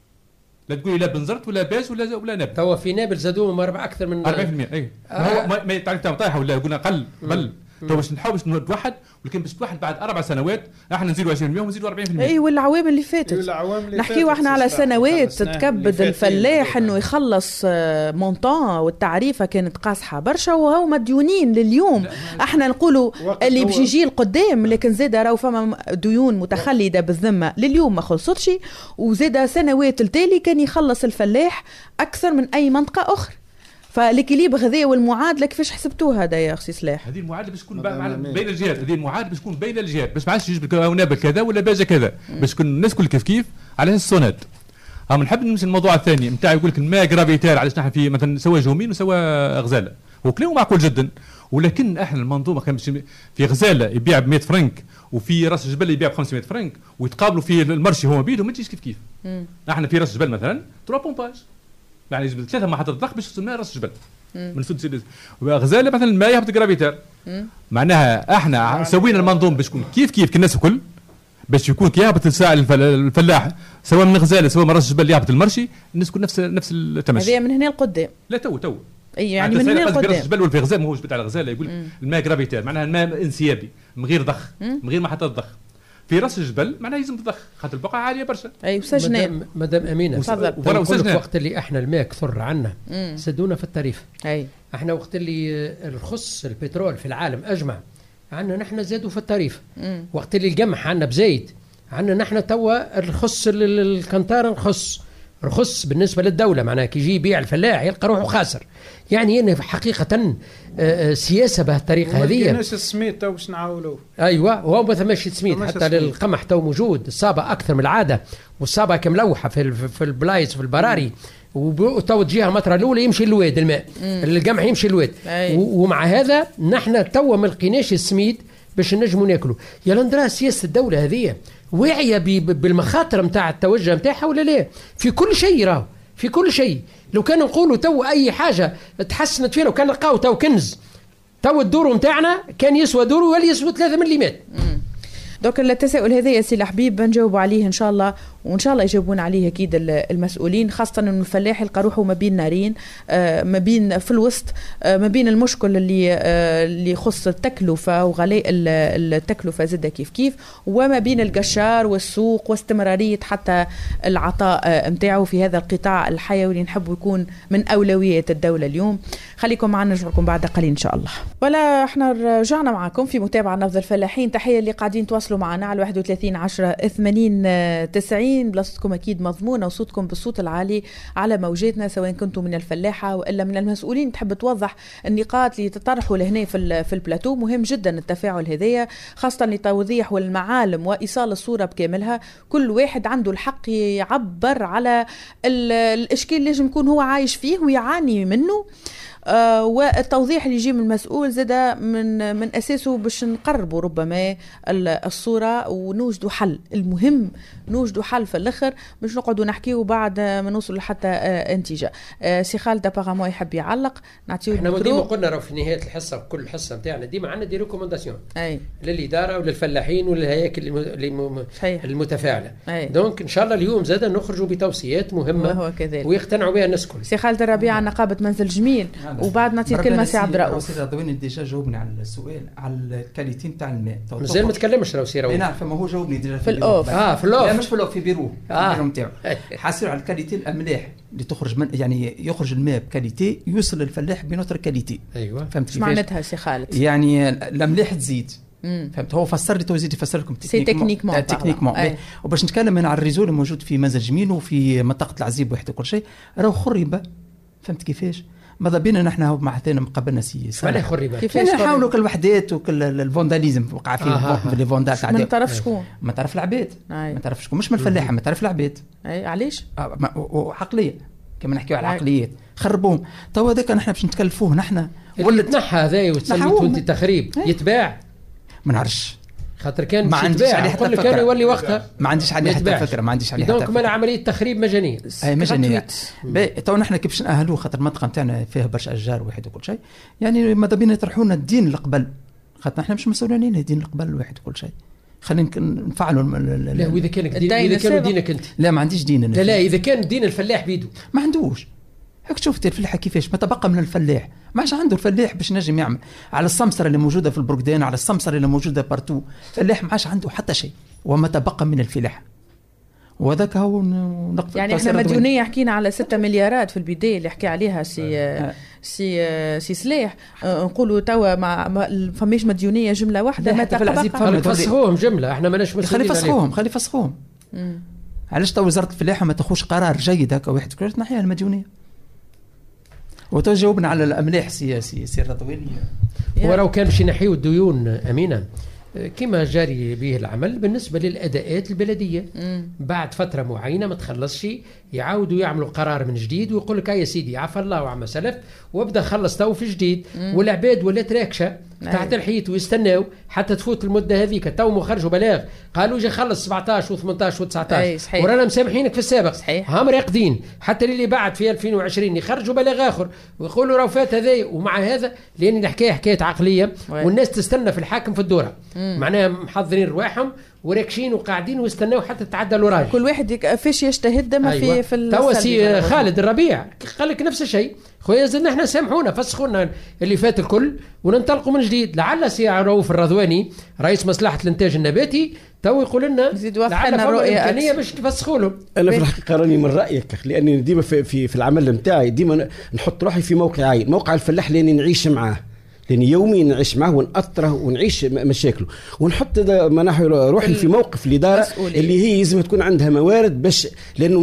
لا تقولي لا بنزرت ولا باش ولا نابل. توا في نابل زادوا اكثر من 40%. اي هو ما التعريف تاعهم طايحه ولا قلنا قل بل تو باش نحاول باش نتوحد، ولكن باش نتوحد بعد 4 سنوات احنا نزيدوا 20% ونزيدوا 40%. اي والعوامل اللي فاتت نحكيو احنا على سنوات تكبد الفلاح انه يخلص مونطون والتعريفه كانت قاصحه برشا وهو مديونين لليوم. احنا نقولوا اللي باش يجي القدام، لكن زاد راهو فما ديون متخلده بالذمه لليوم ما خلصتش، وزاد سنوات التالي كان يخلص الفلاح اكثر من اي منطقه اخرى. فالكليب هذايا والمعادله كيفاش حسبتوها هذا يا اخي سلاح؟ هذه المعادله باش تكون بين الجهات، هذه المعادله باش تكون بين الجهات باش ما عادش يجيب نابل كذا ولا باجه كذا، باش تكون الناس كل كيف على السونات. نحب نمشي الموضوع الثاني نتاع يقول لك الماء جرافيتير علاش نحن في مثلا سواء جومين وسواء غزاله، هو كلام معقول جدا، ولكن احنا المنظومه في غزاله يبيع ب 100 فرنك وفي راس الجبل يبيع ب 500 فرنك ويتقابلوا في المرشي هما بيدهم ما تجيش كيف. احنا في راس الجبل مثلا 3 بومباج يعني يجب 3 محطات ضخ باش تسمى راس الجبل من سود سيدي. وغزاله مثلا الماء يهبط جرافيتير. معناها احنا سوينا المنظومه باش تكون كيف الناس الكل، باش يكون كي يهبط الفلاح سواء من غزاله سواء من راس الجبل يهبط المرشي الناس تكون نفس التمشي. هذه من هنا لقدام. لا تو اي يعني من هنا لقدام. راس الجبل ولا في غزاله ماهوش بتاع الغزاله يقول الماء جرافيتير معناها الماء انسيابي من غير ضخ من غير محطات ضخ. في راس الجبل معناها لازم تضخ خاطر البقعه عاليه برشا. اي وسجنان مدام امينه تفضل. في وقت اللي احنا الماء كثر عنا سدونا في التعريف. اي احنا وقت اللي الخص البترول في العالم اجمع عنا نحن زادوا في التعريف. وقت اللي القمح عنا بزايد عنا نحن توا الخص الكنتار رخص بالنسبه للدوله، معناها كي يجي يبيع الفلاح يلقى روحه خاسر. يعني أنا حقيقة سياسة بهالطريقة هذه. ما كاينش السميد تو باش نعاولوه. أيوة وهو ما ثماش سميد حتى للقمح تو موجود، الصابة أكثر من العادة، والصابة كملوحة في البلايص في البراري، وتو تجيها المطرة الأولى يمشي الواد الماء، القمح يمشي الواد. ومع هذا نحن تو ما لقيناش السميد باش نجموا ناكلوا. يا لندرا سياسة الدولة هذه واعية بالمخاطر متاع التوجه متاعها ولا لا؟ في كل شيء راهو، في كل شيء. لو كان نقولوا تو أي حاجة تحسنت فينا وكان نلقاو تو كنز، تو الدور متاعنا كان يسوى دور ولا يسوى 3 مليمات. دوك التساؤل هذا يا سي الحبيب نجاوب عليه ان شاء الله، وان شاء الله يجاوبون عليه اكيد المسؤولين، خاصه انه الفلاح يلقى روحه ما بين نارين، ما بين في الوسط، ما بين المشكل اللي يخص التكلفه وغلاء التكلفه زاده كيف وما بين القشار والسوق واستمراريه حتى العطاء نتاعو في هذا القطاع الحيوي اللي نحب يكون من اولويات الدوله اليوم. خليكم معنا نرجع لكم بعد قليل ان شاء الله. ولا احنا رجعنا معكم في متابعه نبض الفلاحين. تحيه اللي قاعدين تواصلوا معنا على 31/10/80 بلاصتكم اكيد مضمونه وصوتكم بالصوت العالي على موجاتنا، سواء كنتم من الفلاحه والا من المسؤولين تحب توضح النقاط اللي تطرحوا لهنا في البلاتو. مهم جدا التفاعل هذايا، خاصه لتوضيح والمعالم وايصال الصوره بكاملها. كل واحد عنده الحق يعبر على الاشكال اللي لازم يكون هو عايش فيه ويعاني منه، والتوضيح اللي يجي من المسؤول زاد من أساسه باش نقربوا ربما الصورة ونوجدوا حل. المهم نوجدوا حل في الآخر، مش نقعدوا نحكيه بعد ما نوصل لحتى نتيجة. سي خالد ابارامون يحب يعلق، نعطيه احنا ديما قلنا راه في نهاية الحصة كل حصة نتاعنا ديما عندنا دي ريكومونداسيون للإدارة وللفلاحين وللهياكل المتفاعلة. دونك إن شاء الله اليوم زاد نخرجوا بتوصيات مهمة ويقتنعوا بها الناس الكل. سي خالد الربيع نقابة منزل جميل، وبعد نعطي الكلمة سي عبد الرؤوف. سي رضواني ديجا جاوبني على السؤال على الكاليتي نتاع الماء. مازال ما تكلمش راهو سي رؤوف. نعم فما هو جاوبني ديجا في الأوف. في الأوف. لا مش في الأوف، في بيرو نتاعو. حاسين على الكاليتي الأملاح اللي تخرج من يعني يخرج الماء بكاليتي يوصل للفلاح بنوتر كاليتي. ايوه فهمت كيفاش معناتها سي خالد؟ يعني الأملاح تزيد. فهمت. هو فسر لي توزيد يفسر لكم تكنيكمون. وباش نتكلم انا على الريزو اللي موجود في منزل جميل وفي منطقه العزيب واحد وكل شيء راهو خرب. فهمت كيفاش؟ ماذا بينا نحن مع ثاني مقابلنا سي معناها خرب كيفاش نحاولوا كل وحدات وكل الفونداليزم وقع فيه لي فوندال تاع ما تعرف شكون، ما تعرف العباد، ما تعرف شكون، مش من الفلاحه، ما تعرف العباد. علاش؟ وعقليه كما نحكيو على العقليات خربوهم. تو هذاك نحن باش نتكلفوه نحن ولا تنحى هذا وتسميته انت تخريب يتباع. ما نعرفش خاطر كان ما عنديش عليه حتى فكرة. كان يولي وقتها ما عنديش عليه حتى فكره، ما عنديش عليه حتى فكره. دونك عمليه تخريب مجانيه. اي مجانيه. تو نحن كيف باش ناهلوه خاطر المنطقه نتاعنا فيها برشا اشجار واحد وكل شيء. يعني ماذا بينا يطرحوا لنا الدين القبل، خاطر نحن مش مسؤولين الدين القبل واحد وكل شيء. خلينا نفعلوا لا واذا كان اذا كان دينك انت. لا ما عنديش دين. لا اذا كان دين الفلاح بيدو ما عندوش. هيك شفت الفلاح كيفاش ما تبقى من الفلاح، ما عادش عنده الفلاح باش نجم يعمل على السمسره اللي موجوده في البرقدان، على السمسره اللي موجوده بارتو. الفلاح ما عادش عنده حتى شيء وما تبقى من الفلاح. وذاك هو نقطه. يعني احنا مديونيه حكينا على 6 مليارات في البدايه اللي حكي عليها سي سلاح. نقولوا توا ما فماش مديونيه جمله واحده ما تبقى. فسخوهم جمله، احنا ماناش مسؤولين عليهم. خلي فسخوهم. علاش تو وزاره الفلاحه ما تاخذش قرار جيد هكا واحد كل ناحيه المديونيه؟ وتجاوبنا على الاملاح سي رضواني. وراه كان باش ينحيوا الديون امينه كما جاري به العمل بالنسبه للاداءات البلديه. بعد فتره معينه ما تخلصش يعاودوا يعملوا قرار من جديد ويقول لك يا سيدي عفى الله وعما سلف وابدا خلص تو في جديد. والعباد ولات راكشه تحت الحيط ويستناو حتى تفوت المده هذيك. تو خرجوا بلاغ قالوا جي خلص 17 و18 و19 ورانا مسامحينك في السابق. هم راقدين حتى اللي بعد في 2020 يخرجوا بلاغ اخر ويقولوا راه فات هذا. ومع هذا لان الحكايه حكايه عقليه والناس تستنى في الحاكم في الدوره. معناها محضرين رواحهم وراكشين وقاعدين ويستناو حتى تعدى الوراج. كل واحد فاش يجتهد دما في توا سي خالد الربيع قال لك نفس الشيء. خويا زدنا احنا سامحونا فسخونا اللي فات الكل وننطلقوا من جديد. لعل سي رؤوف الرضواني رئيس مصلحه الانتاج النباتي تو يقول لنا لعل الرؤيه باش تفسخوا له. انا في الحقيقه راني من رايك لاني ديما في العمل نتاعي ديما نحط روحي في موقعي، موقع الفلاح لاني نعيش معاه، لأن يوميا نعيش معه ونأثره ونعيش مشاكله ونحط مناحي روحي في موقف الإدارة اللي هي لازم تكون عندها موارد باش لأنه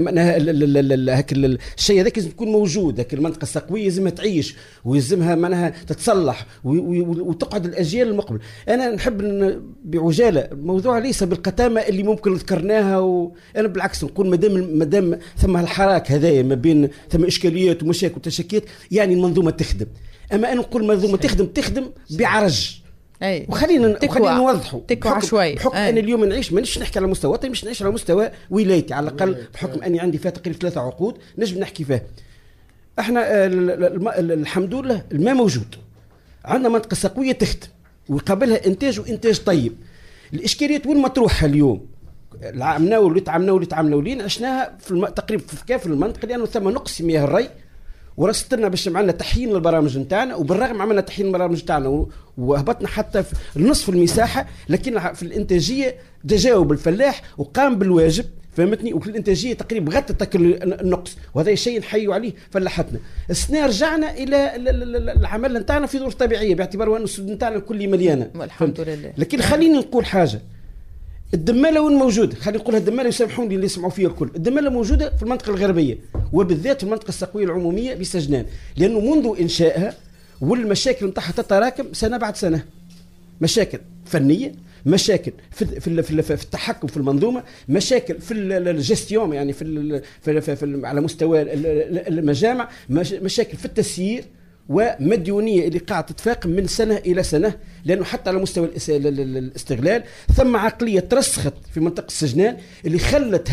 الشيء هذاك لازم يكون موجود. هاك المنطقة السقوية لازمها تعيش ويلزمها معناها تتصلح وتقعد الأجيال المقبل. أنا نحب بعجالة الموضوع ليس بالقتامة اللي ممكن ذكرناها وأنا بالعكس نقول مدام ثم الحراك هذايا ما بين ثم إشكاليات ومشاكل وتشكيات يعني المنظومة تخدم. اما انا نقول منظومه تخدم بعرج. وخلينا نوضحوا بحكم انا اليوم نعيش مانيش نحكي على مستوى وطني، مش نعيش على مستوى ولايتي على الاقل بحكم اني عندي فيها تقريبا 3 عقود نجم نحكي فيها. احنا الحمد لله الماء موجود، عندنا منطقه سقويه تخدم ويقابلها انتاج وانتاج طيب. الاشكاليات وين ما تروحها اليوم عملنا واللي تعملنا ولين عشناها في تقريبا في كافه المنطقه لانه ثم نقص مياه الري ورصدنا باش عملنا تحيين للبرامج نتاعنا. وبالرغم عملنا تحيين للبرامج نتاعنا وهبطنا حتى في نصف المساحه، لكن في الانتاجيه تجاوب الفلاح وقام بالواجب فهمتني. وفي الانتاجيه تقريبا غطت النقص وهذا شيء نحيوا عليه فلاحتنا. السنه رجعنا الى العمل نتاعنا في ظروف طبيعيه باعتبار ان السد نتاعنا كل مليانه الحمد لله. لكن خليني نقول حاجه، الدمالة وين موجودة؟ خلينا نقولها الدمالة يسامحوني اللي يسمعوا فيها الكل. الدمالة موجودة في المنطقة الغربية وبالذات في المنطقة السقوية العمومية بسجنان، لأنه منذ إنشائها والمشاكل نتاعها تتراكم سنة بعد سنة. مشاكل فنية، مشاكل في التحكم في المنظومة، مشاكل في الجستيوم يعني على مستوى المجامع، مشاكل في التسيير ومديونيه اللي قاعده تتفاقم من سنه الى سنه، لانه حتى على مستوى الاستغلال ثم عقليه ترسخت في منطقه السجنان اللي خلت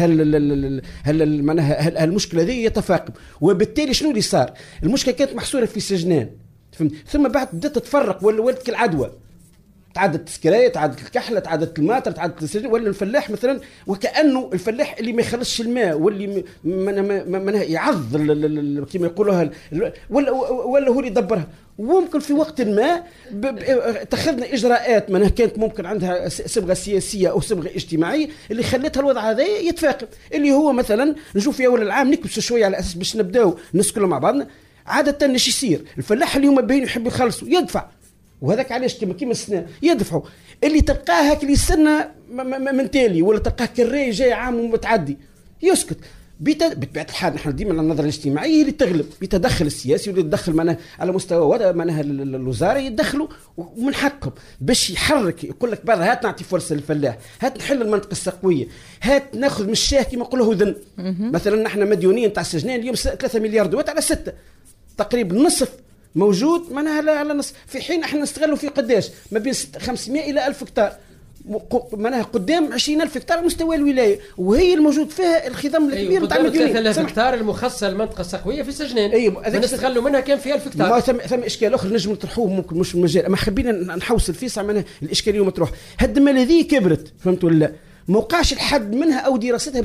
هالمشكله هذه يتفاقم. وبالتالي شنو اللي صار؟ المشكله كانت محصوره في السجنان، ثم بعد بدات تتفرق، ولات كالعدوى، تعدت التسكريه، تعدت الكحله، تعدت الماطر، تعدت السجن، ولا الفلاح مثلا وكانه الفلاح اللي ما يخلصش الماء واللي ما يعض كما يقولوها، ولا هو اللي يدبرها. وممكن في وقت ما اتخذنا اجراءات منها كانت ممكن عندها صبغه سياسيه او صبغه اجتماعيه اللي خلتها الوضع هذا يتفاقم، اللي هو مثلا نشوف في اول العام نكبس شويه على اساس باش نبداو الناس كلها مع بعضنا. عاده ايش يصير؟ الفلاح اليوم باين يحب يخلصوا يدفع، وهذاك علاش كيما السنه يدفعوا، اللي تلقاه هاك اللي يستنى من تالي، ولا تلقاه كالري جاي عام متعدي يسكت. بطبيعه الحال نحن ديما النظره الاجتماعيه اللي تغلب، بيتدخل السياسي واللي يتدخل معناها على مستوى معناها الوزاره يتدخلوا ومن حقهم باش يحرك، يقول لك برا هات نعطي فرصه للفلاح، هات نحل المنطقه السقويه، هات ناخذ من الشاه كما يقولوا ذن. مثلا نحن مديونين تاع السجنان اليوم 3 مليار دوات على 6، تقريبا نصف موجود معناها على نص، في حين احنا نستغلوا في قداش ما بين 500 الى 1000 هكتار، معناها قدام 20,000 هكتار على مستوى الولايه، وهي الموجود فيها الخضم الكبير نتاع المديونين. 3000 هكتار المخصصه للمنطقه السقويه في السجنان، نستغلوا منها كان في 1000 هكتار. ثم اشكال اخر نجم نطرحوه ممكن مش المجال، اما حبينا نحوصل فيه معناها الاشكاليه مطروح. هاد المال كبرت، فهمت ولا لا؟ ما وقعش الحد منها او دراستها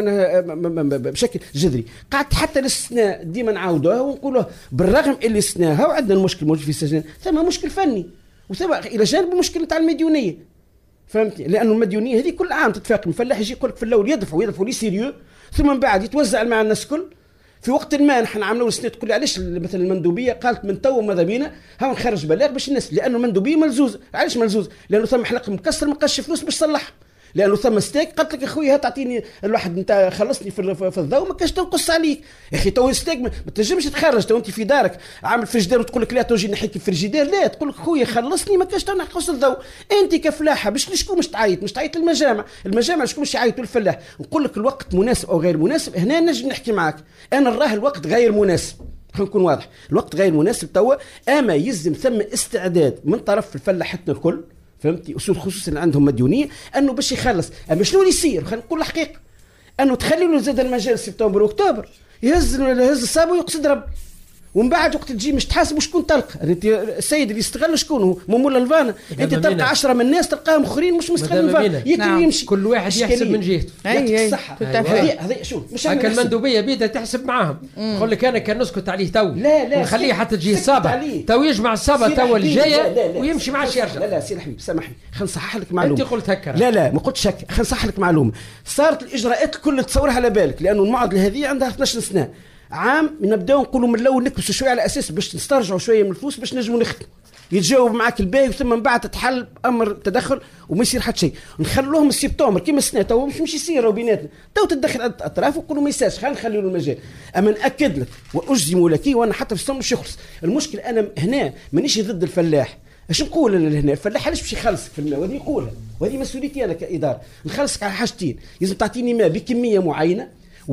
بشكل جذري، قعدت حتى الاستثناء ديما نعاودوها ونقولوها، بالرغم اللي استثناها وعندنا المشكل موجود في السجن، ثم مشكل فني وثم الى جانب المشكله تاع المديونيه، فهمتني؟ لانه المديونيه هذه كل عام تتفاقم، الفلاح يجي يقول لك في الاول يدفعوا لي سيريو، ثم من بعد يتوزع مع الناس الكل. في وقت ما نحن عملوا السنه تقول لي علاش مثلا المندوبيه قالت من تو ماذا بينا ها نخرج بلاغ باش الناس، لانه المندوبيه ملزوز. علاش ملزوز؟ لانه ثم حلق مكسر ما لقاش فلوس باش يصلح، لانه ثم ستيك قالت لك اخويا تعطيني الواحد انت خلصني في الضوء ما كاش تنقص عليك يا اخي. تو ستيك ما تنجمش تخرج، تو انت في دارك عامل فريجيدير وتقول لك لا توجي نحيك الفريجيدير، لا تقول لك اخويا خلصني ما كاش تنقص الضوء. انت كفلاحه باش شكون مش تعيط المجامع شكون مش يعيطوا للفلاح. نقول لك الوقت مناسب او غير مناسب، هنا نجم نحكي معاك انا نراه الوقت غير مناسب، خلينا نكون واضح، الوقت غير مناسب توا، اما يلزم ثم استعداد من طرف الفلاحتنا الكل، فهمتي؟ خصوصا اللي عندهم مديونيه، انه باش يخلص. اما شنو اللي يصير؟ خلينا نقول الحقيقه، انه تخلي له زاد المجال سبتمبر واكتوبر يهز الصابو ويقصد رب، ومن بعد وقت تجي مش تحاسب وشكون تلقى. السيد اللي يستغل شكون هو؟ ممول الفانا، انت تلقى 10 من الناس تلقاهم اخرين مش مستغلين الفانا، ياكل ويمشي، كل واحد يحسب من جهته. اي الصحه هذه شو مش هكا المندوبيه بيدها تحسب معاهم. نقول لك انا كان نسكت عليه تو، لا ونخليه حتى تجي الصابه تو يجمع الصابه تو اللي جايه ويمشي مع يرجع. لا سي الحبيب سامحني، خلينا نصحح لك معلومه. انت قلت هكا؟ لا ما قلتش هكا، خلينا نصحح لك معلومه. صارت الاجراءات الكل تصورها على بالك، لانه المعادله هذه عندها 12 سنه، عام نبداو نقولوا من الاول نكبسوا شويه على اساس باش نسترجعوا شويه من الفلوس باش نجموا نخدموا، يتجاوب معك الباهي، وثم من بعد تتحل امر تدخل وما يصير حتى شيء. نخلوهم السبتمبر كيما السنه تو مش يصيروا بيناتنا، تو تتدخل اطراف ويقولوا ما يساش، خلينا نخليوا المجال. اما ناكد لك واجزم لك، وانا حتى في السم مش يخلص المشكل. انا هنا مانيش ضد الفلاح، اش نقول هنا الفلاح علاش باش يخلصك في الماء، وهذه نقولها وهذه مسؤوليتي انا كاداره. نخلصك على حاجتين، لازم تعطيني ماء بكميه معينه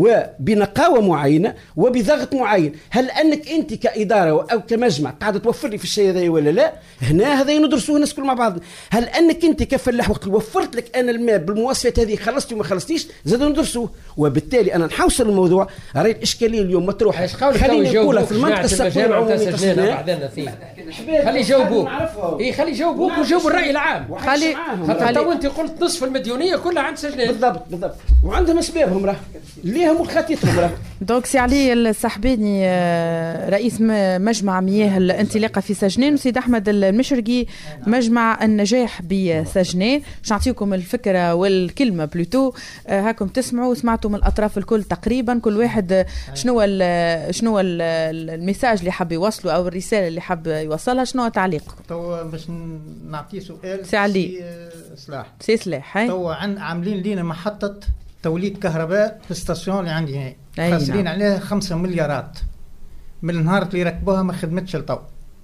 وبنقاوة معينة وبضغط معين. هل أنك أنت كإدارة أو كمجمع قاعدة توفر لي في الشيء هذا ولا لا؟ هنا هذا ندرسوه الناس كل مع بعض. هل أنك أنت كفلاح وقت وفرت لك أنا الماء بالمواصفات هذه خلصتي وما خلصتيش، زاد ندرسوه. وبالتالي أنا نحوصل الموضوع. رأي الإشكالية اليوم مطروحة، خلينا نقولها في المنطقة السقوية العمومية. خلي يجاوبوك، خلي يجاوبوك وجاوبوا الرأي العام. خلي تو أنت قلت نصف المديونية كلها عند سجنان. بالضبط وعندهم أسبابهم راه ليهم وخاتيتهم راه. دونك سي علي السحباني رئيس مجمع مياه الانطلاقه في سجنان، وسيد احمد المشرقي مجمع النجاح بسجنان. باش نعطيكم الفكره والكلمه بلوتو، هاكم سمعتوا من الاطراف الكل تقريبا، كل واحد شنو الميساج اللي حب يوصله او الرساله اللي حب يوصلها، شنو تعليق؟ تو باش نعطي سؤال سي علي سي سلاح تو عاملين لينا محطه توليد كهرباء في الستاسيون اللي عندي هنا، خاسرين عليها 5 مليارات من النهار اللي ركبوها ما خدمتش لتو.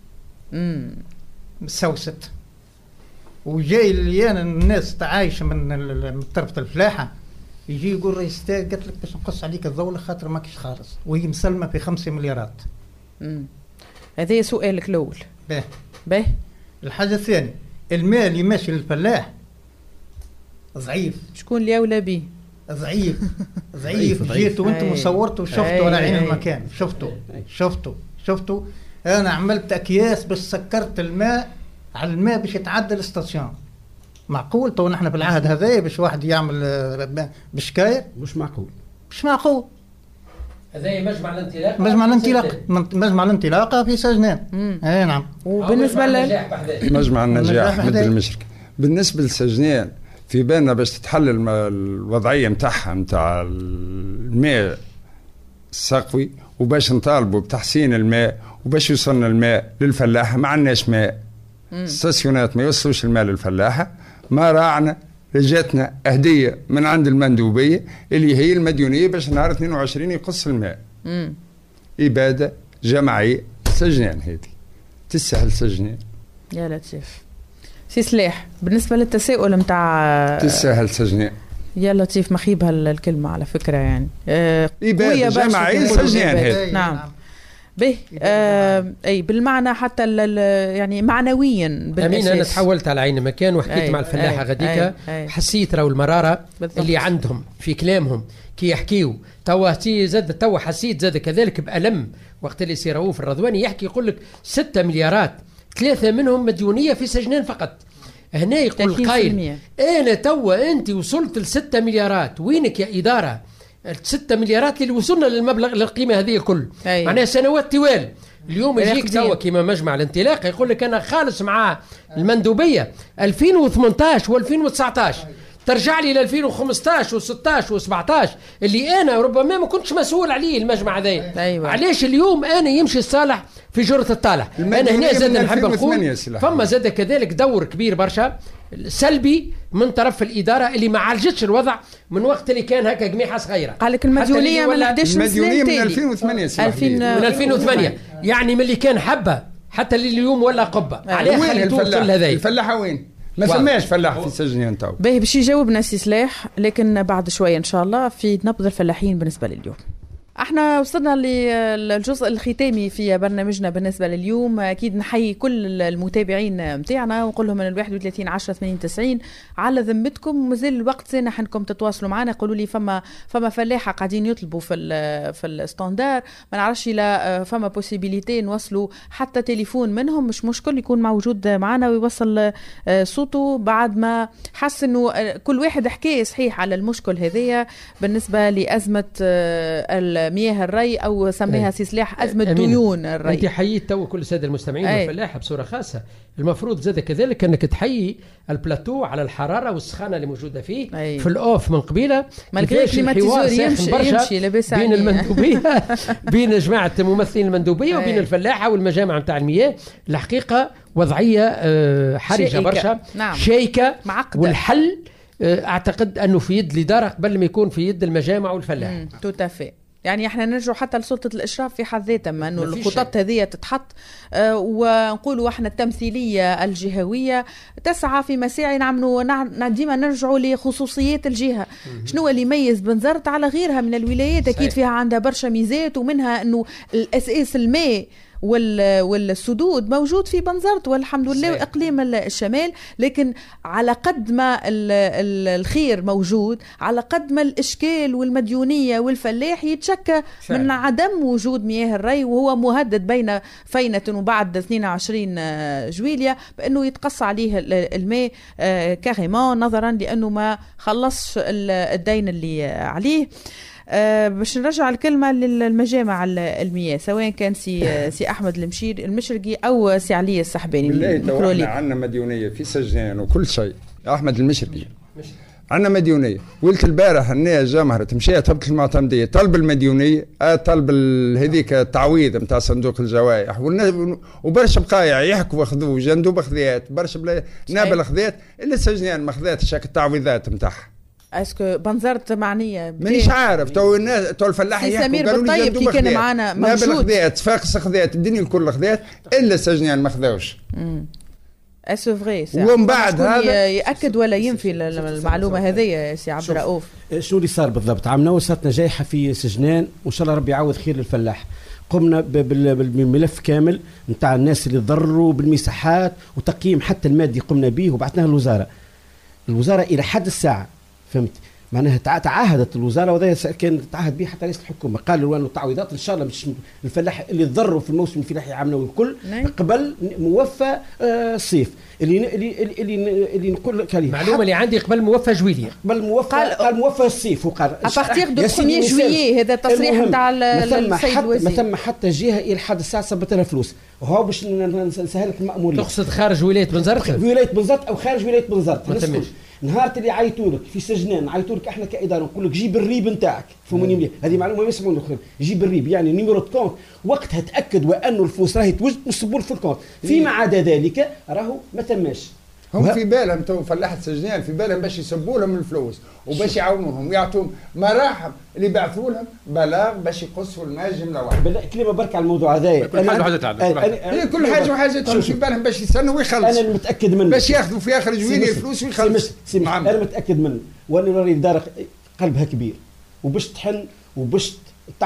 مسوست وجاي اللي انا الناس تعايشه من طرف الفلاحه، يجي يقول رئيس قالت لك باش نقص عليك الضوء خاطر ماكش خالص، وهي مسلمه في 5 مليارات. هذا سؤالك الاول. باهي. الحاجه الثانيه، الماء اللي ماشي للفلاح ضعيف. شكون اللي اولى به؟ ضعيف. جيتوا وانتم وصورتوا وشفتوا على عين المكان، شفتوا. انا عملت اكياس بس سكرت الماء على الماء باش يتعدى الستاسيون. معقول تو نحن في العهد هذا باش واحد يعمل بشكاير؟ مش معقول. هذا مجمع الانطلاقه في سجنان. اي نعم. وبالنسبه مجمع النجاح مد المشركه، بالنسبه للسجنان في بالنا باش تتحل الوضعيه نتاع الماء السقوي، وباش نطالبوا بتحسين الماء، وباش يوصلنا الماء للفلاحه. ما عندناش ماء، ستاسيونات ما يوصلوش الماء للفلاحه. ما راعنا جاتنا هديه من عند المندوبيه اللي هي المديونيه باش نهار 22 يقص الماء. اباده جماعيه سجنان، هذه تسهل سجنان. يا لطيف. سي سلاح، بالنسبه للتساؤل نتاع تسهل سجنان. يا لطيف مخيبها الكلمه على فكره يعني. اباده جماعيه سجنان هذه. نعم. به اي بالمعنى حتى يعني معنويا بالاساس. انا تحولت على عين مكان وحكيت مع الفلاحه غديكا، حسيت راهو المراره اللي عندهم في كلامهم كي يحكيوا. توا حسيت زاد كذلك بألم وقت اللي يصيروا في الرضواني يحكي يقول لك 6 مليارات 3 منهم مديونيه في سجنان فقط. هنا يقول قايل انا توا انت وصلت ل6 مليارات، وينك يا اداره 6 مليارات اللي وصلنا للمبلغ للقيمه هذه الكل؟ معناها سنوات طوال. اليوم يجيك توا كيما مجمع الانطلاق يقول لك انا خالص مع المندوبيه 2018 و2019، ترجع لي ل 2015 و16 و17 اللي انا ربما ما كنتش مسؤول عليه المجمع هذا. علاش اليوم انا يمشي الصالح في جرة الطالح؟ انا هنا زاد نحب نقول فما زاد كذلك دور كبير برشا سلبي من طرف الاداره اللي ما عالجتش الوضع من وقت اللي كان هكا قميحه صغيره. قال لك المديونيه ما نحداش المديونيه من 2008 من 2008 يعني من اللي كان حبه حتى اللي اليوم ولا قبه. عليه خليتوه هذا الفلاحه وين؟ ما ثماش فلاح في سجنان تو. باهي باش يجاوبنا سي سلاح، لكن بعد شويه ان شاء الله في نبض الفلاحين بالنسبه لليوم. احنا وصلنا للجزء الختامي في برنامجنا بالنسبه لليوم. اكيد نحيي كل المتابعين متاعنا ونقول لهم من 31/10/82 على ذمتكم. مازال الوقت سانح انكم تتواصلوا معنا. قولوا لي فما فلاحه قاعدين يطلبوا في الستاندار، ما نعرفش لا فما بوسيبيليتي نوصلوا حتى تليفون منهم، مش مشكل يكون موجود معنا ويوصل صوته بعد ما حس انه كل واحد حكايه صحيح على المشكل هذيا بالنسبه لازمه مياه الري او سميها سي سلاح ازمه ديون الري. انت حييت تو كل الساده المستمعين والفلاحه بصوره خاصه. المفروض زاد كذلك انك تحيي البلاتو على الحراره والسخانه اللي موجوده فيه في الاوف من قبيله. مالك كليماتيزور يمشي لاباس بين المندوبيه بين جماعه ممثلين المندوبيه وبين الفلاحه والمجامع نتاع المياه. الحقيقه وضعيه حرجه برشا، شيكه معقدة. والحل اعتقد انه في يد الاداره قبل ما يكون في يد المجامع والفلاح. توتافي. يعني احنا نرجع حتى لسلطة الإشراف في حد ذاتها، ما انه الخطط هذه تتحط ونقولوا احنا التمثيلية الجهوية تسعى في مساعي نعملوا ديما نرجعوا لخصوصيات الجهة. شنو اللي يميز بنزرت على غيرها من الولايات؟ اكيد فيها عندها برشا ميزات، ومنها انه الاساس الماء والسدود موجود في بنزرت والحمد لله وإقليم الشمال. لكن على قد ما الخير موجود على قد ما الإشكال والمديونية والفلاح يتشكى من عدم وجود مياه الري، وهو مهدد بين فينة وبعد 22 جويلية بأنه يتقص عليه الماء كاريمون نظرا لأنه ما خلصش الدين اللي عليه. باش نرجع الكلمة للمجامع المياه سواء كان سي أحمد المشرقي أو سي علي السحباني. بالله احنا عندنا مديونية في سجان وكل شيء. أحمد المشرقي عندنا مديونية. قلت البارح الناس جمهرت مشيت هبط المعتمدية طلب المديونية، طلب هذيك التعويض نتاع صندوق الجوائح، وبرشا بقايع يحكوا واخذوه جندوب خذيات برشا نابل خذيات إلا السجنان ما خذاتش التعويضات نتاعها. اسكو بنزرت معنيه مانيش عارف تو الناس تو الفلاح سمير بالطيب كي كان معنا موجود خذات فاقس خذات الدنيا الكل خذات الا السجنان ما خذاوش. اسو فري ومن بعد هذا ياكد ولا ينفي المعلومه هذه يا سي عبد الرؤوف. شنو اللي صار بالضبط؟ عام نوصلتنا جايحه في سجنان وان شاء الله ربي يعوض خير للفلاح. قمنا بالملف كامل نتاع الناس اللي ضروا بالمساحات وتقييم حتى المادي قمنا به وبعثناه الوزاره الى حد الساعه. فهمت معناها تعهدت الوزاره، وهذا كان تعهد به حتى رئيس الحكومه، قالوا انه التعويضات ان شاء الله مش الفلاح اللي تضروا في الموسم الفلاحي عامنا الكل قبل موفى الصيف اللي نقول لك المعلومه اللي عندي قبل موفى جويليه، قبل موفى قال موفى الصيف، وقال ابارتيغ دو 1 جويي. هذا تصريح نتاع السيد الوزير. ما ثم حتى جهه الى حد الساعه صبت لها فلوس، وهو باش نسهل لك المأمورية. تقصد خارج ولايه بنزرت؟ ولايه بنزرت او خارج ولايه بنزرت. نهار اللي عيطوا لك في سجنان، عيطوا لك احنا كاداره نقول لك جيب الريب نتاعك، فهموني مليح، هذه معلومه ما يسمعون الاخرين، جيب الريب يعني نيميرو كونت، وقتها تاكد وانه الفلوس راهي توجد نصبوا في الكونت، فيما عدا ذلك راهو ما تماش. هم في بالهم تو فلاحة سجنان في بالهم باش يسبوا لهم الفلوس وباش يعاونوهم ويعطوهم مراحب اللي بعثوا لهم بلاغ باش يقصوا الماء جمله واحده. كلمه برك على الموضوع هذا، كل حاجه وحاجه كل حاجه وحاجه في بالهم باش يستنوا ويخلصوا. انا متاكد منه باش ياخذوا في اخر جويني الفلوس ويخلصوا. انا متاكد منه، وانا نريد دار قلبها كبير وباش تحن وباش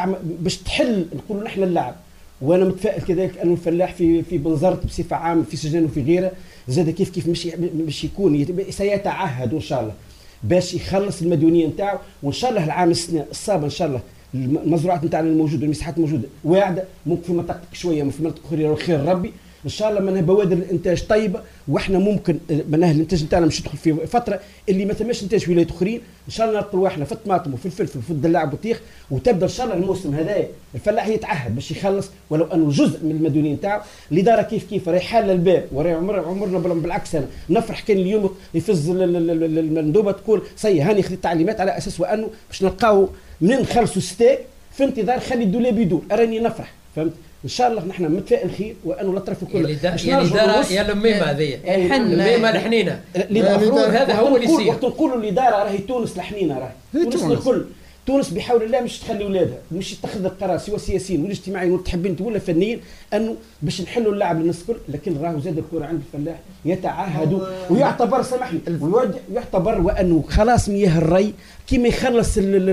باش تحل نقولوا نحن اللعب. وانا متفائل كذلك انه الفلاح في بنزرت بصفه عامه في سجن وفي غيره زاد كيف مش يكون سيتعهد ان شاء الله باش يخلص المديونيه نتاعو، وان شاء الله العام الصابه ان شاء الله المزروعات نتاعنا الموجوده والمساحات الموجوده واعده، ممكن في منطقتك شويه في منطقه اخرى خير ربي ان شاء الله. منها بوادر الانتاج طيبه، واحنا ممكن منها الانتاج نتاعنا مش يدخل في فتره اللي ما ثماش انتاج في ولايات اخرين، ان شاء الله نرقوا احنا في الطماطم وفي الفلفل وفي الدلاع والبطيخ، وتبدا ان شاء الله الموسم هذايا الفلاح يتعهد باش يخلص ولو انه جزء من المديونيه نتاعو. الاداره كيف راهي حاله الباب، وراهي عمرنا بالعكس انا نفرح كان اليوم يفز المندوبه تقول صي هاني خذيت تعليمات على اساس وانه باش نلقاو منين نخلصوا ستيك في انتظار خلي الدولاب يدور، اراني نفرح. فهمت ان شاء الله نحن متفائل خير وانه الاطراف الكل يا الميمه هذه الميمه الحنينه المفروض هذا هو اللي يصير. وقت نقولوا الاداره راهي تونس الحنينه، راهي تونس الكل. تونس بحول الله مش تخلي اولادها، مش تاخذ القرار سواء سياسيين ولا اجتماعيين ولا تحبين ولا فنيين انه باش نحلوا اللعب للناس الكل، لكن راهو زاد الكره عند الفلاح يتعهدوا ويعتبر سامحني يعتبر وانه خلاص مياه الري كيما يخلص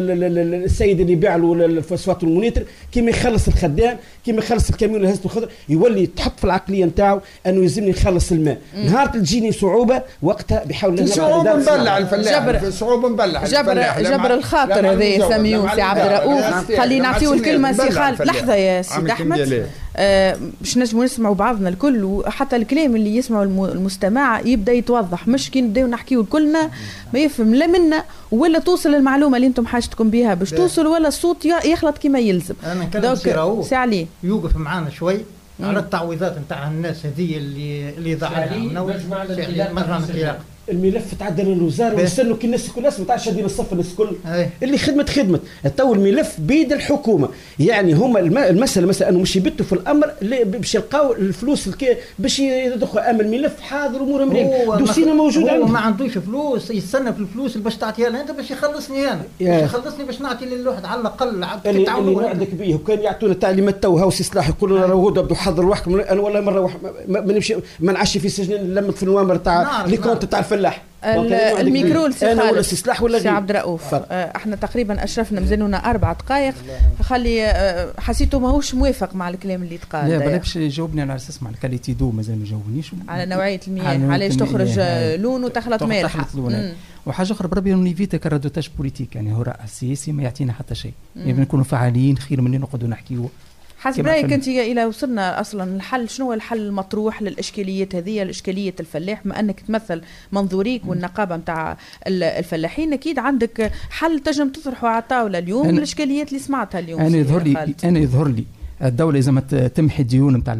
السيد اللي يبيع له الفوسفات والمونيتر، كيما يخلص الخدام، كيما يخلص الكاميون اللي هزته الخضر، يولي تحط في العقليه نتاعو انه يلزمني يخلص الماء. نهار تجيني صعوبه وقتها بحاول الله صعوبه نبلع الفلاح، صعوبه نبلع جبر الخاطر هذا ساميون سي عبد الرؤوف. خلينا نعطيو الكلمه سي خالد. لحظه يا سيد احمد باش نجموا نسمعوا بعضنا الكل، وحتى الكلام اللي يسمعوا المستمع يبدا يتوضح، مش كي نبداو نحكيو كلنا ما يفهم لا منا ولا توصل المعلومه اللي انتم حاجتكم بها باش توصل، ولا الصوت يخلط كما يلزم. انا نكلم سي رؤوف سي علي يوقف معانا شوي على التعويضات نتاع الناس هذه اللي ضاعت مجمع الانطلاق. الملف تعدى للوزاره ويستنوا كل الناس كل ما تعرفش هذه الصف الناس الكل اللي خدمت تو الملف بيد الحكومه. يعني هما المساله مثلا انه مش يبتوا في الامر باش يلقاو الفلوس باش يدخلوا امل الملف حاضر امور مريم دوسينا موجود عنده. ما عندوش فلوس يستنى في الفلوس اللي باش تعطيها له انت باش يخلصني انا باش يخلصني باش نعطي للواحد على الاقل اللي نوعدك به. وكان يعطونا تعليمات تو هاو سي صلاح يقولوا لنا راهو بدو حضر روحكم. انا والله مره ما نمشي ما نعشي في السجن لمت في النوامر تاع لي كونت تاع الفلاح. الميكرو لسي خالد سي عبد الرؤوف. احنا تقريبا اشرفنا مازالونا 4 دقائق. خلي حسيته ماهوش موافق مع الكلام اللي تقال. لا بلا باش يجاوبني على اساس مع الكاليتي دو مازال ما جاوبنيش على نوعيه المياه علاش تخرج لون وتخلط مالحه. وحاجه اخرى بربي نيفيتا كرادوتاج بوليتيك، يعني هو رأي سياسي ما يعطينا حتى شيء، يعني نكونوا فعالين خير من نقعدوا نحكيوا. حسب رايك انت الى وصلنا اصلا الحل، شنو هو الحل المطروح للاشكاليات هذه، الاشكاليه الفلاح، ما انك تمثل منظوريك والنقابه نتاع الفلاحين، اكيد عندك حل تنجم تطرحه على الطاوله اليوم الاشكاليات اللي سمعتها اليوم. انا يظهر لي الدوله اذا ما تمحي الديون نتاع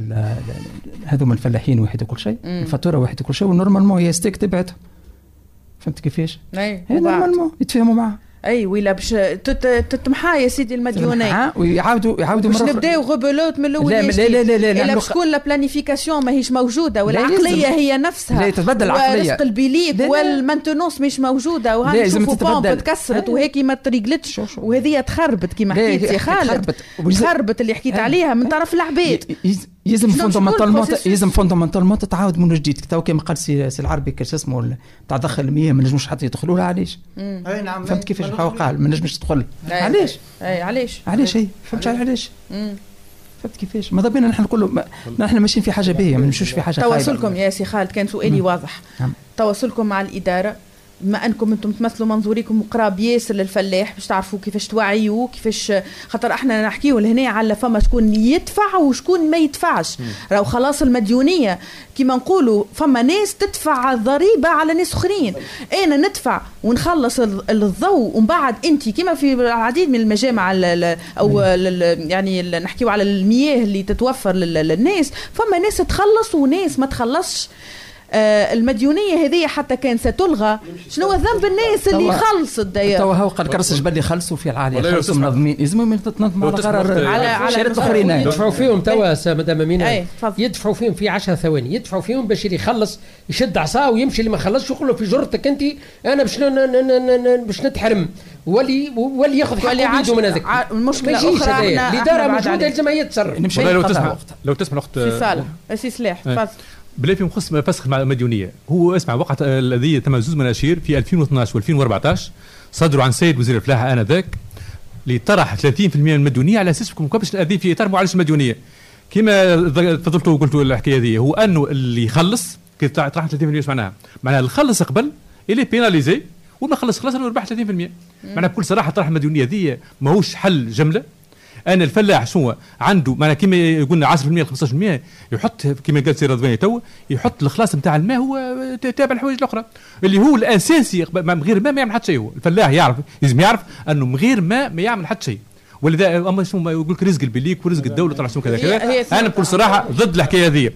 هذوما الفلاحين واحد وكل شيء، الفاتوره واحد وكل شيء، ونورمالمون هي ستيك تبعتهم. فهمت كيفاش؟ اي نورمالمون يتفاهموا معها. اي ولا باش تتمحى يا سيدي المديونين ويعاودوا باش نبداو غبلوت من الاول. لا باش تكون لا بلانيفيكاسيون ماهيش موجوده، والعقليه هي نفسها. لا تتبدل العقليه، ورزق البليك والمانتونونس مش موجوده، وهاني نشوفوا بومب تكسرت وهيك ما تريقلتش، وهذه تخربت كما حكيت يا خالد. تخربت اللي حكيت عليها من طرف العباد. يلزم فوندامنتالمون تتعاود من جديد. تو كما قال سي العربي كاش اسمه تاع دخل المياه ما نجموش حتى يدخلوا لها. علاش؟ اي نعم. فهمت كيفاش قال ما نجمش تدخل. علاش؟ علاش هي فهمت علاش؟ فهمت كيفاش؟ ماذا بينا نحن كله نحن ماشيين في حاجه باهيه، ما نمشوش في حاجه خايبه. تواصلكم يا سي خالد كان سؤالي واضح. تواصلكم مع الاداره بما انكم انتم تمثلوا منظوريكم قراب ياسر للفلاح باش تعرفوا كيفاش توعيوه، كيفاش خاطر احنا نحكيو لهنا على فما شكون يدفع وشكون ما يدفعش. راهو خلاص المديونيه كيما نقولوا فما ناس تدفع ضريبه على ناس اخرين. انا ندفع ونخلص الضوء ومن بعد انت كيما في العديد من المجامع او يعني نحكيو على المياه اللي تتوفر للناس، فما ناس تخلص وناس ما تخلصش. المديونيه هذه حتى كان ستلغى، شنو ذنب الناس اللي خلصت داير؟ توا هو قال كرس جبل يخلصوا في العاليه خلصوا منظمين يلزموا تنظموا على غرر على الاخرين يدفعوا فيهم توا مدام امينه يدفعوا فيهم في 10 ثواني، يدفعوا فيهم باش اللي يخلص يشد عصاه ويمشي، اللي ما خلصش يقول له في جرتك انت انا باش نتحرم ولي ياخذ حقه بيده من هذاك. المشكله اخرى الاداره موجوده لازم يتصرف. لو تسمح اخت في صالح سي سلاح تفضل. بلا في مخص فسخ مع المديونيه، هو اسمع وقعت الذي تم زوز مناشير في 2012 و2014 صدروا عن سيد وزير الفلاحه انذاك اللي طرح 30% من المديونيه على اساس باش نأذي في اطار معالجه المديونيه. كما تفضلتوا وقلتوا الحكايه هذه، هو انه اللي يخلص كي طرح 30% معناها اللي خلص قبل اللي بيناليزي وما خلص خلاص انه ربح 30%. معناها بكل صراحه طرح المديونيه هذه ماهوش حل جمله. انا الفلاح شنو عنده معناها كما قلنا 10% 15% يحط كما قال سي رضواني تو يحط الخلاص نتاع الماء هو تابع الحوايج الاخرى اللي هو الاساسي. من غير ما يعمل حتى شيء. هو الفلاح يعرف لازم يعرف انه من غير ما يعمل حتى شيء. ولذا اما شنو يقول لك رزق البليك ورزق الدوله طلع شنو كذا كذا. انا بكل صراحه ضد الحكايه هذه.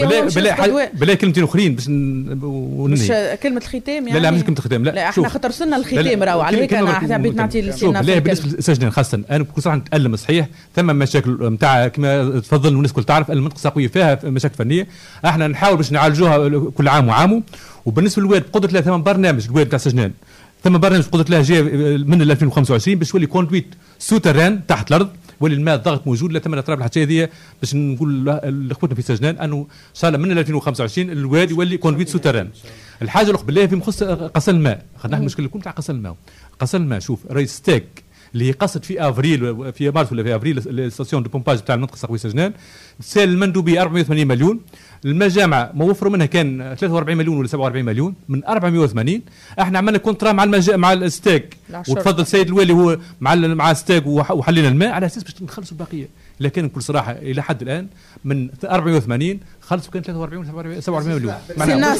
بلا كلمتين اخرين باش مش كلمه الختام يعني. لا مش كلمه الختام. لا احنا خاطر وصلنا للختام راهو على هيك انا حبيت نعطي للسينا. لا بالنسبه للسجنين خاصه انا بكل صراحه نتالم صحيح ثم مشاكل نتاع كما تفضل والناس الكل تعرف المنطقه الساقويه فيها مشاكل فنيه. احنا نحاول باش نعالجوها كل عام وعامه. وبالنسبه للواد بقدره الله ثم برنامج الواد تاع السجنان ثم برنامج بقدره الله جاي من 2025 باش يولي كوندويت سوتران تحت الارض واللي الماء الضغط موجود. لا ثم اطراف الحكايه هذه باش نقول لاخوتنا في السجنان انه ان شاء الله من 2025 الواد يولي كوندويت سوتران. الحاجه الاخرى بالله في مخص غسل الماء. خلينا المشكله الكل تاع غسل الماء. غسل الماء شوف رئيس ستاك اللي قصد في افريل في مارس ولا في افريل الستاسيون دو بومباج تاع المنطقه الساقويه سجنان سال المندوبيه 480 مليون. المجامع موفروا منها كان 43 مليون ولا 47 مليون من 480. احنا عملنا كونترا مع الستاك وتفضل السيد الوالي هو مع الستاك وحلينا الماء على اساس باش نخلصوا البقيه. لكن بكل صراحه الى حد الان من 84 خلصوا كان 43 ولا 47 مليون. معناها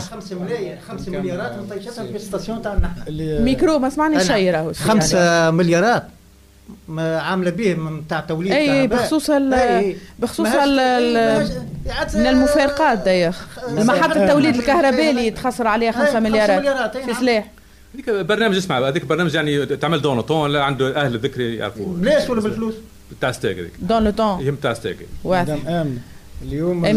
5 مليارات نطيشتها في الستاسيون تاعنا احنا. ميكرو ما سمعني شيء راهو 5 مليارات عامله به من تاع توليد اي بخصوص من المفارقات دايخ المحطه التوليد الكهربائي اللي تخسر عليها 5 مليارات في سلاح. هذيك برنامج اسمع هذيك برنامج يعني تعمل دون طون عنده اهل الذكر يعرفوا بلاش ولا بالفلوس تاع ستاك هذيك دون لو طون هي تاع ستاك. اليوم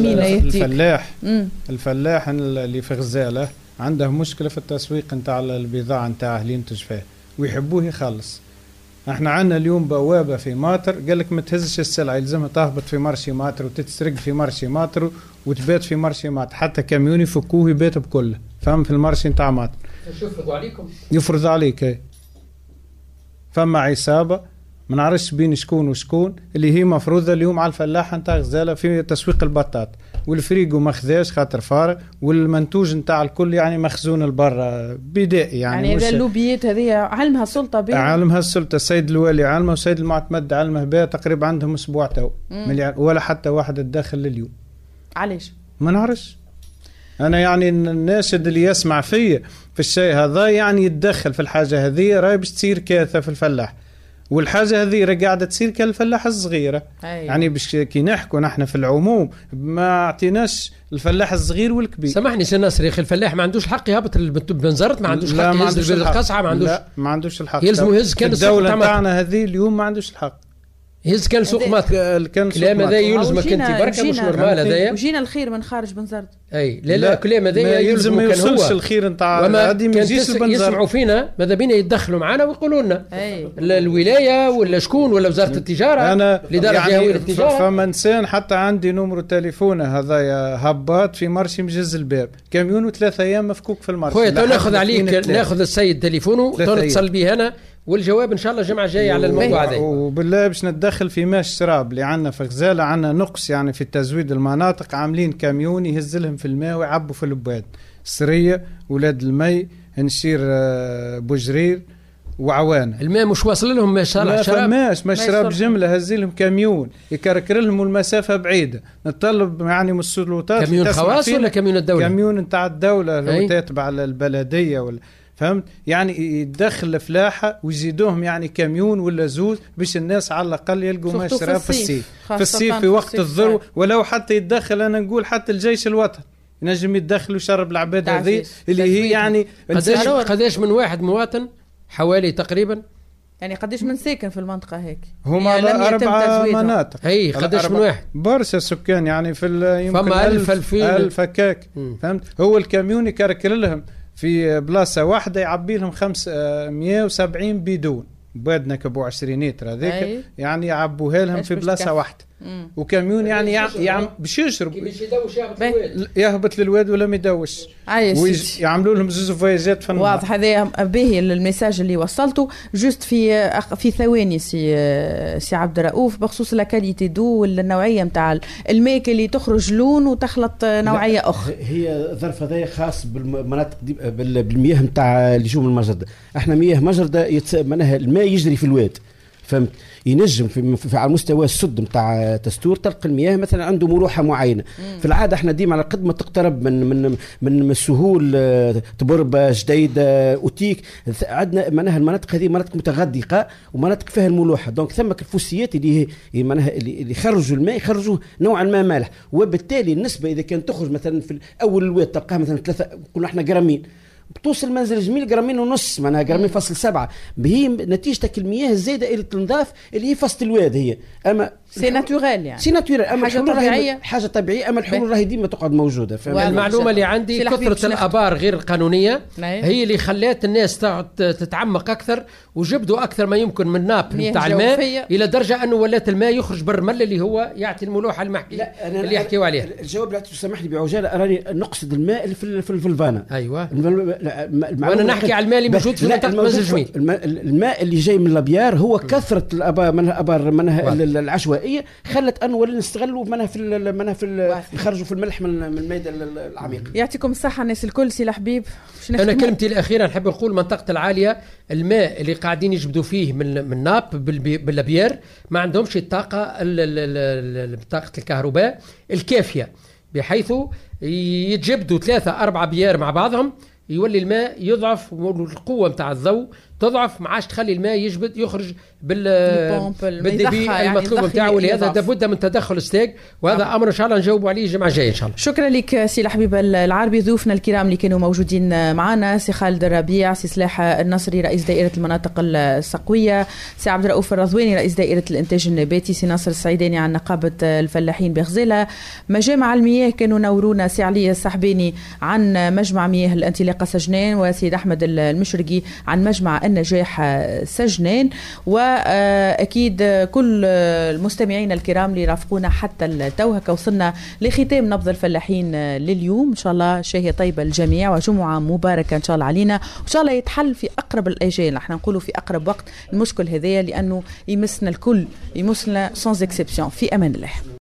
الفلاح اللي في غزاله عنده مشكله في التسويق نتاع البضاعه نتاعه اللي ينتج فيها ويحبوه يخلص. احنا عندنا اليوم بوابه في ماتر قال لك ما تهزش السلعه يلزمها تهبط في مرشي ماتر وتتسرق في مرشي ماتر وتبات في مرشي ماتر حتى كاميون يفكوه يبات بكله فهم في المرشي نتاع ماتر. يفرضوا عليكم يفرض عليك فما عصابه ما نعرفش بين شكون وشكون اللي هي مفروضه اليوم على الفلاحه نتاع غزاله في تسويق البطاط والفريقو ما خذاش خاطر فارغ والمنتوج نتاع الكل يعني مخزون البرا بدائي يعني هذا اللوبيات هذه علمها السلطه بها علمها السلطه السيد الوالي علمه والسيد المعتمد علمه بها تقريبا عندهم اسبوع تو ولا حتى واحد تدخل لليوم. علاش ما نعرفش انا يعني الناشد اللي يسمع فيا في الشيء هذا يعني يتدخل في الحاجه هذه راهي باش تصير كارثه في الفلاح والحاجه هذه قاعده تصير كالفلاحه الصغيره. يعني باش كي نحكوا نحن في العموم ما اعطيناش الفلاح الصغير والكبير. سامحني سي ناصر يا اخي الفلاح ما عندوش حق يهبط بنزرت ما عندوش حق يهز القصعه ما عندوش الحق يلزم يهز كان الدوله تاعنا هذه اليوم ما عندوش الحق يهز كان سوق مات كلام هذا يلزمك انت بركه مش نورمال هذايا وجينا الخير من خارج بنزرت. اي لا كلام هذا يلزم ما يوصلش الخير نتاع هذه ما يجيش يسمعوا فينا ماذا بينا يدخلوا معنا ويقولوا لنا الولايه ولا شكون ولا وزاره التجاره الاداره الجهويه للتجاره. فما انسان حتى عندي نمرو تليفونه هذايا هباط في مرشي مجز الباب كاميون و3 ايام مفكوك في المرشي. خويا تو ناخذ عليك ناخذ السيد تليفونه تو نتصل به انا والجواب ان شاء الله الجمعه الجايه على الموضوع هذا. وبالله باش نتدخل في ماء الشراب اللي عندنا في غزاله، عندنا نقص يعني في تزويد المناطق، عاملين كاميون يهز لهم في الماء ويعبوا في البواد. سريه، ولاد المي، نشير، بوجرير وعوان. الماء مش واصل لهم ما شراب، ما شراب جمله، هز لهم كاميون يكركر لهم المسافه بعيده. نطلب يعني من السلطات كاميون خواص ولا كاميون الدوله؟ كاميون نتاع الدوله اللي تتبع البلديه ولا فهمت، يعني يدخل الفلاحه ويزيدوهم يعني كاميون ولا زوز باش الناس على الاقل يلقوا ما شراب في الصيف. في الصيف في وقت الذروه، ولو حتى يتدخل انا نقول حتى الجيش الوطني ينجم يدخل ويشرب العباد هذه اللي هي يعني قداش من واحد مواطن حوالي تقريبا، يعني قداش من ساكن في المنطقه هيك؟ هما يعني 4 مناطق. اي قداش من واحد؟ برشا سكان يعني في يمكن فما 1000 هكاك. فهمت، هو الكاميون يكركر لهم في بلاصه واحده يعبي لهم 570 بيدون بادنا كبو 20 لتر هذيك، يعني يعبوها لهم في بلاصه واحده. وكاميون يعني باش يشرب يهبط للواد ولا ما يدوش، يعملوا لهم زوز فوايجات في النهار. واضح، هذا باهي الميساج اللي وصلته. جوست في ثواني سي عبد الرؤوف بخصوص لاكاليتي دو والنوعيه نتاع الماء اللي تخرج لون وتخلط نوعيه اخرى. هي الظرف هذا خاص بالمناطق دي بالمياه نتاع اللي يجوا من المجرده. احنا مياه مجرده معناها الماء يجري في الواد، فهمت، ينجم في على مستوى السد نتاع تستور تلقى المياه مثلا عنده ملوحه معينه. في العاده احنا ديما على قد ما تقترب من السهول، تبربه، جديده، اوتيك، عندنا معناها المناطق هذه مناطق متغدقه ومناطق فيها الملوحه. دونك ثم الفوسيات اللي هي معناها اللي يخرجوا الماء يخرجوه نوعا ما مالح، وبالتالي النسبه اذا كانت تخرج مثلا في اول الواد تلقاها مثلا 3 كنا احنا جرامين، بتوصل منزل جميل جرامين ونص، معناها جرامين فاصل 7. هي نتيجتك المياه الزايده اللي تنضاف اللي هي فصل الواد هي. اما سي ناتورال يعني سي ناتورال، اما حاجه طبيعيه، اما الحلول راهي ديما تقعد موجوده. المعلومه اللي عندي كثره الابار غير القانونيه هي اللي خلات الناس تتعمق اكثر وجبدوا اكثر ما يمكن من ناب نتاع الماء، الى درجه انه ولات الماء يخرج بالرمل اللي هو يعطي الملوحه اللي يحكيوا عليها. الجواب لا تسمح لي بعجاله، راني نقصد الماء اللي في الفلفانه. ايوه، وانا نحكي على الماء اللي موجود في منطقه منزل جميل. الماء اللي جاي من الابيار هو كثره الابار منها العشوائيه خلت انه ولا نستغلوا منها يخرجوا في الملح من الميدان العميق. يعطيكم الصحه الناس الكل. سي الحبيب، انا كلمتي الاخيره نحب نقول منطقه العاليه الماء اللي قاعدين يجبدوا فيه من ناب بالابيار ما عندهمش الطاقه طاقه الكهرباء الكافيه، بحيث يتجبدوا 3-4 بيار مع بعضهم يولي الماء يضعف والقوه نتاع الضوء تضعف، ما عادش تخلي الماء يخرج بالدبي المطلوب نتاعه. ولهذا لابد من تدخل ستيك، وهذا امر ان شاء الله نجاوبوا عليه الجمعه الجايه ان شاء الله. شكرا لك سي الحبيب العربي. ضيوفنا الكرام اللي كانوا موجودين معنا سي خالد الربيع، سي سلاح النصري رئيس دائره المناطق السقويه، سي عبد الرؤوف الرضواني رئيس دائره الانتاج النباتي، سي ناصر السعيداني عن نقابه الفلاحين بغزاله. مجامع المياه كانوا نورونا سي علي السحباني عن مجمع مياه الانطلاقه سجنان، وسيد احمد المشرقي عن مجمع النجاح سجنان. وأكيد كل المستمعين الكرام اللي رافقونا حتى التو. هكا وصلنا لختام نبض الفلاحين لليوم. إن شاء الله شهية طيبة الجميع وجمعة مباركة إن شاء الله علينا، وإن شاء الله يتحل في أقرب الأجال. احنا نقولوا في أقرب وقت المشكل هذايا لأنه يمسنا الكل، يمسنا sans exception. في أمان الله.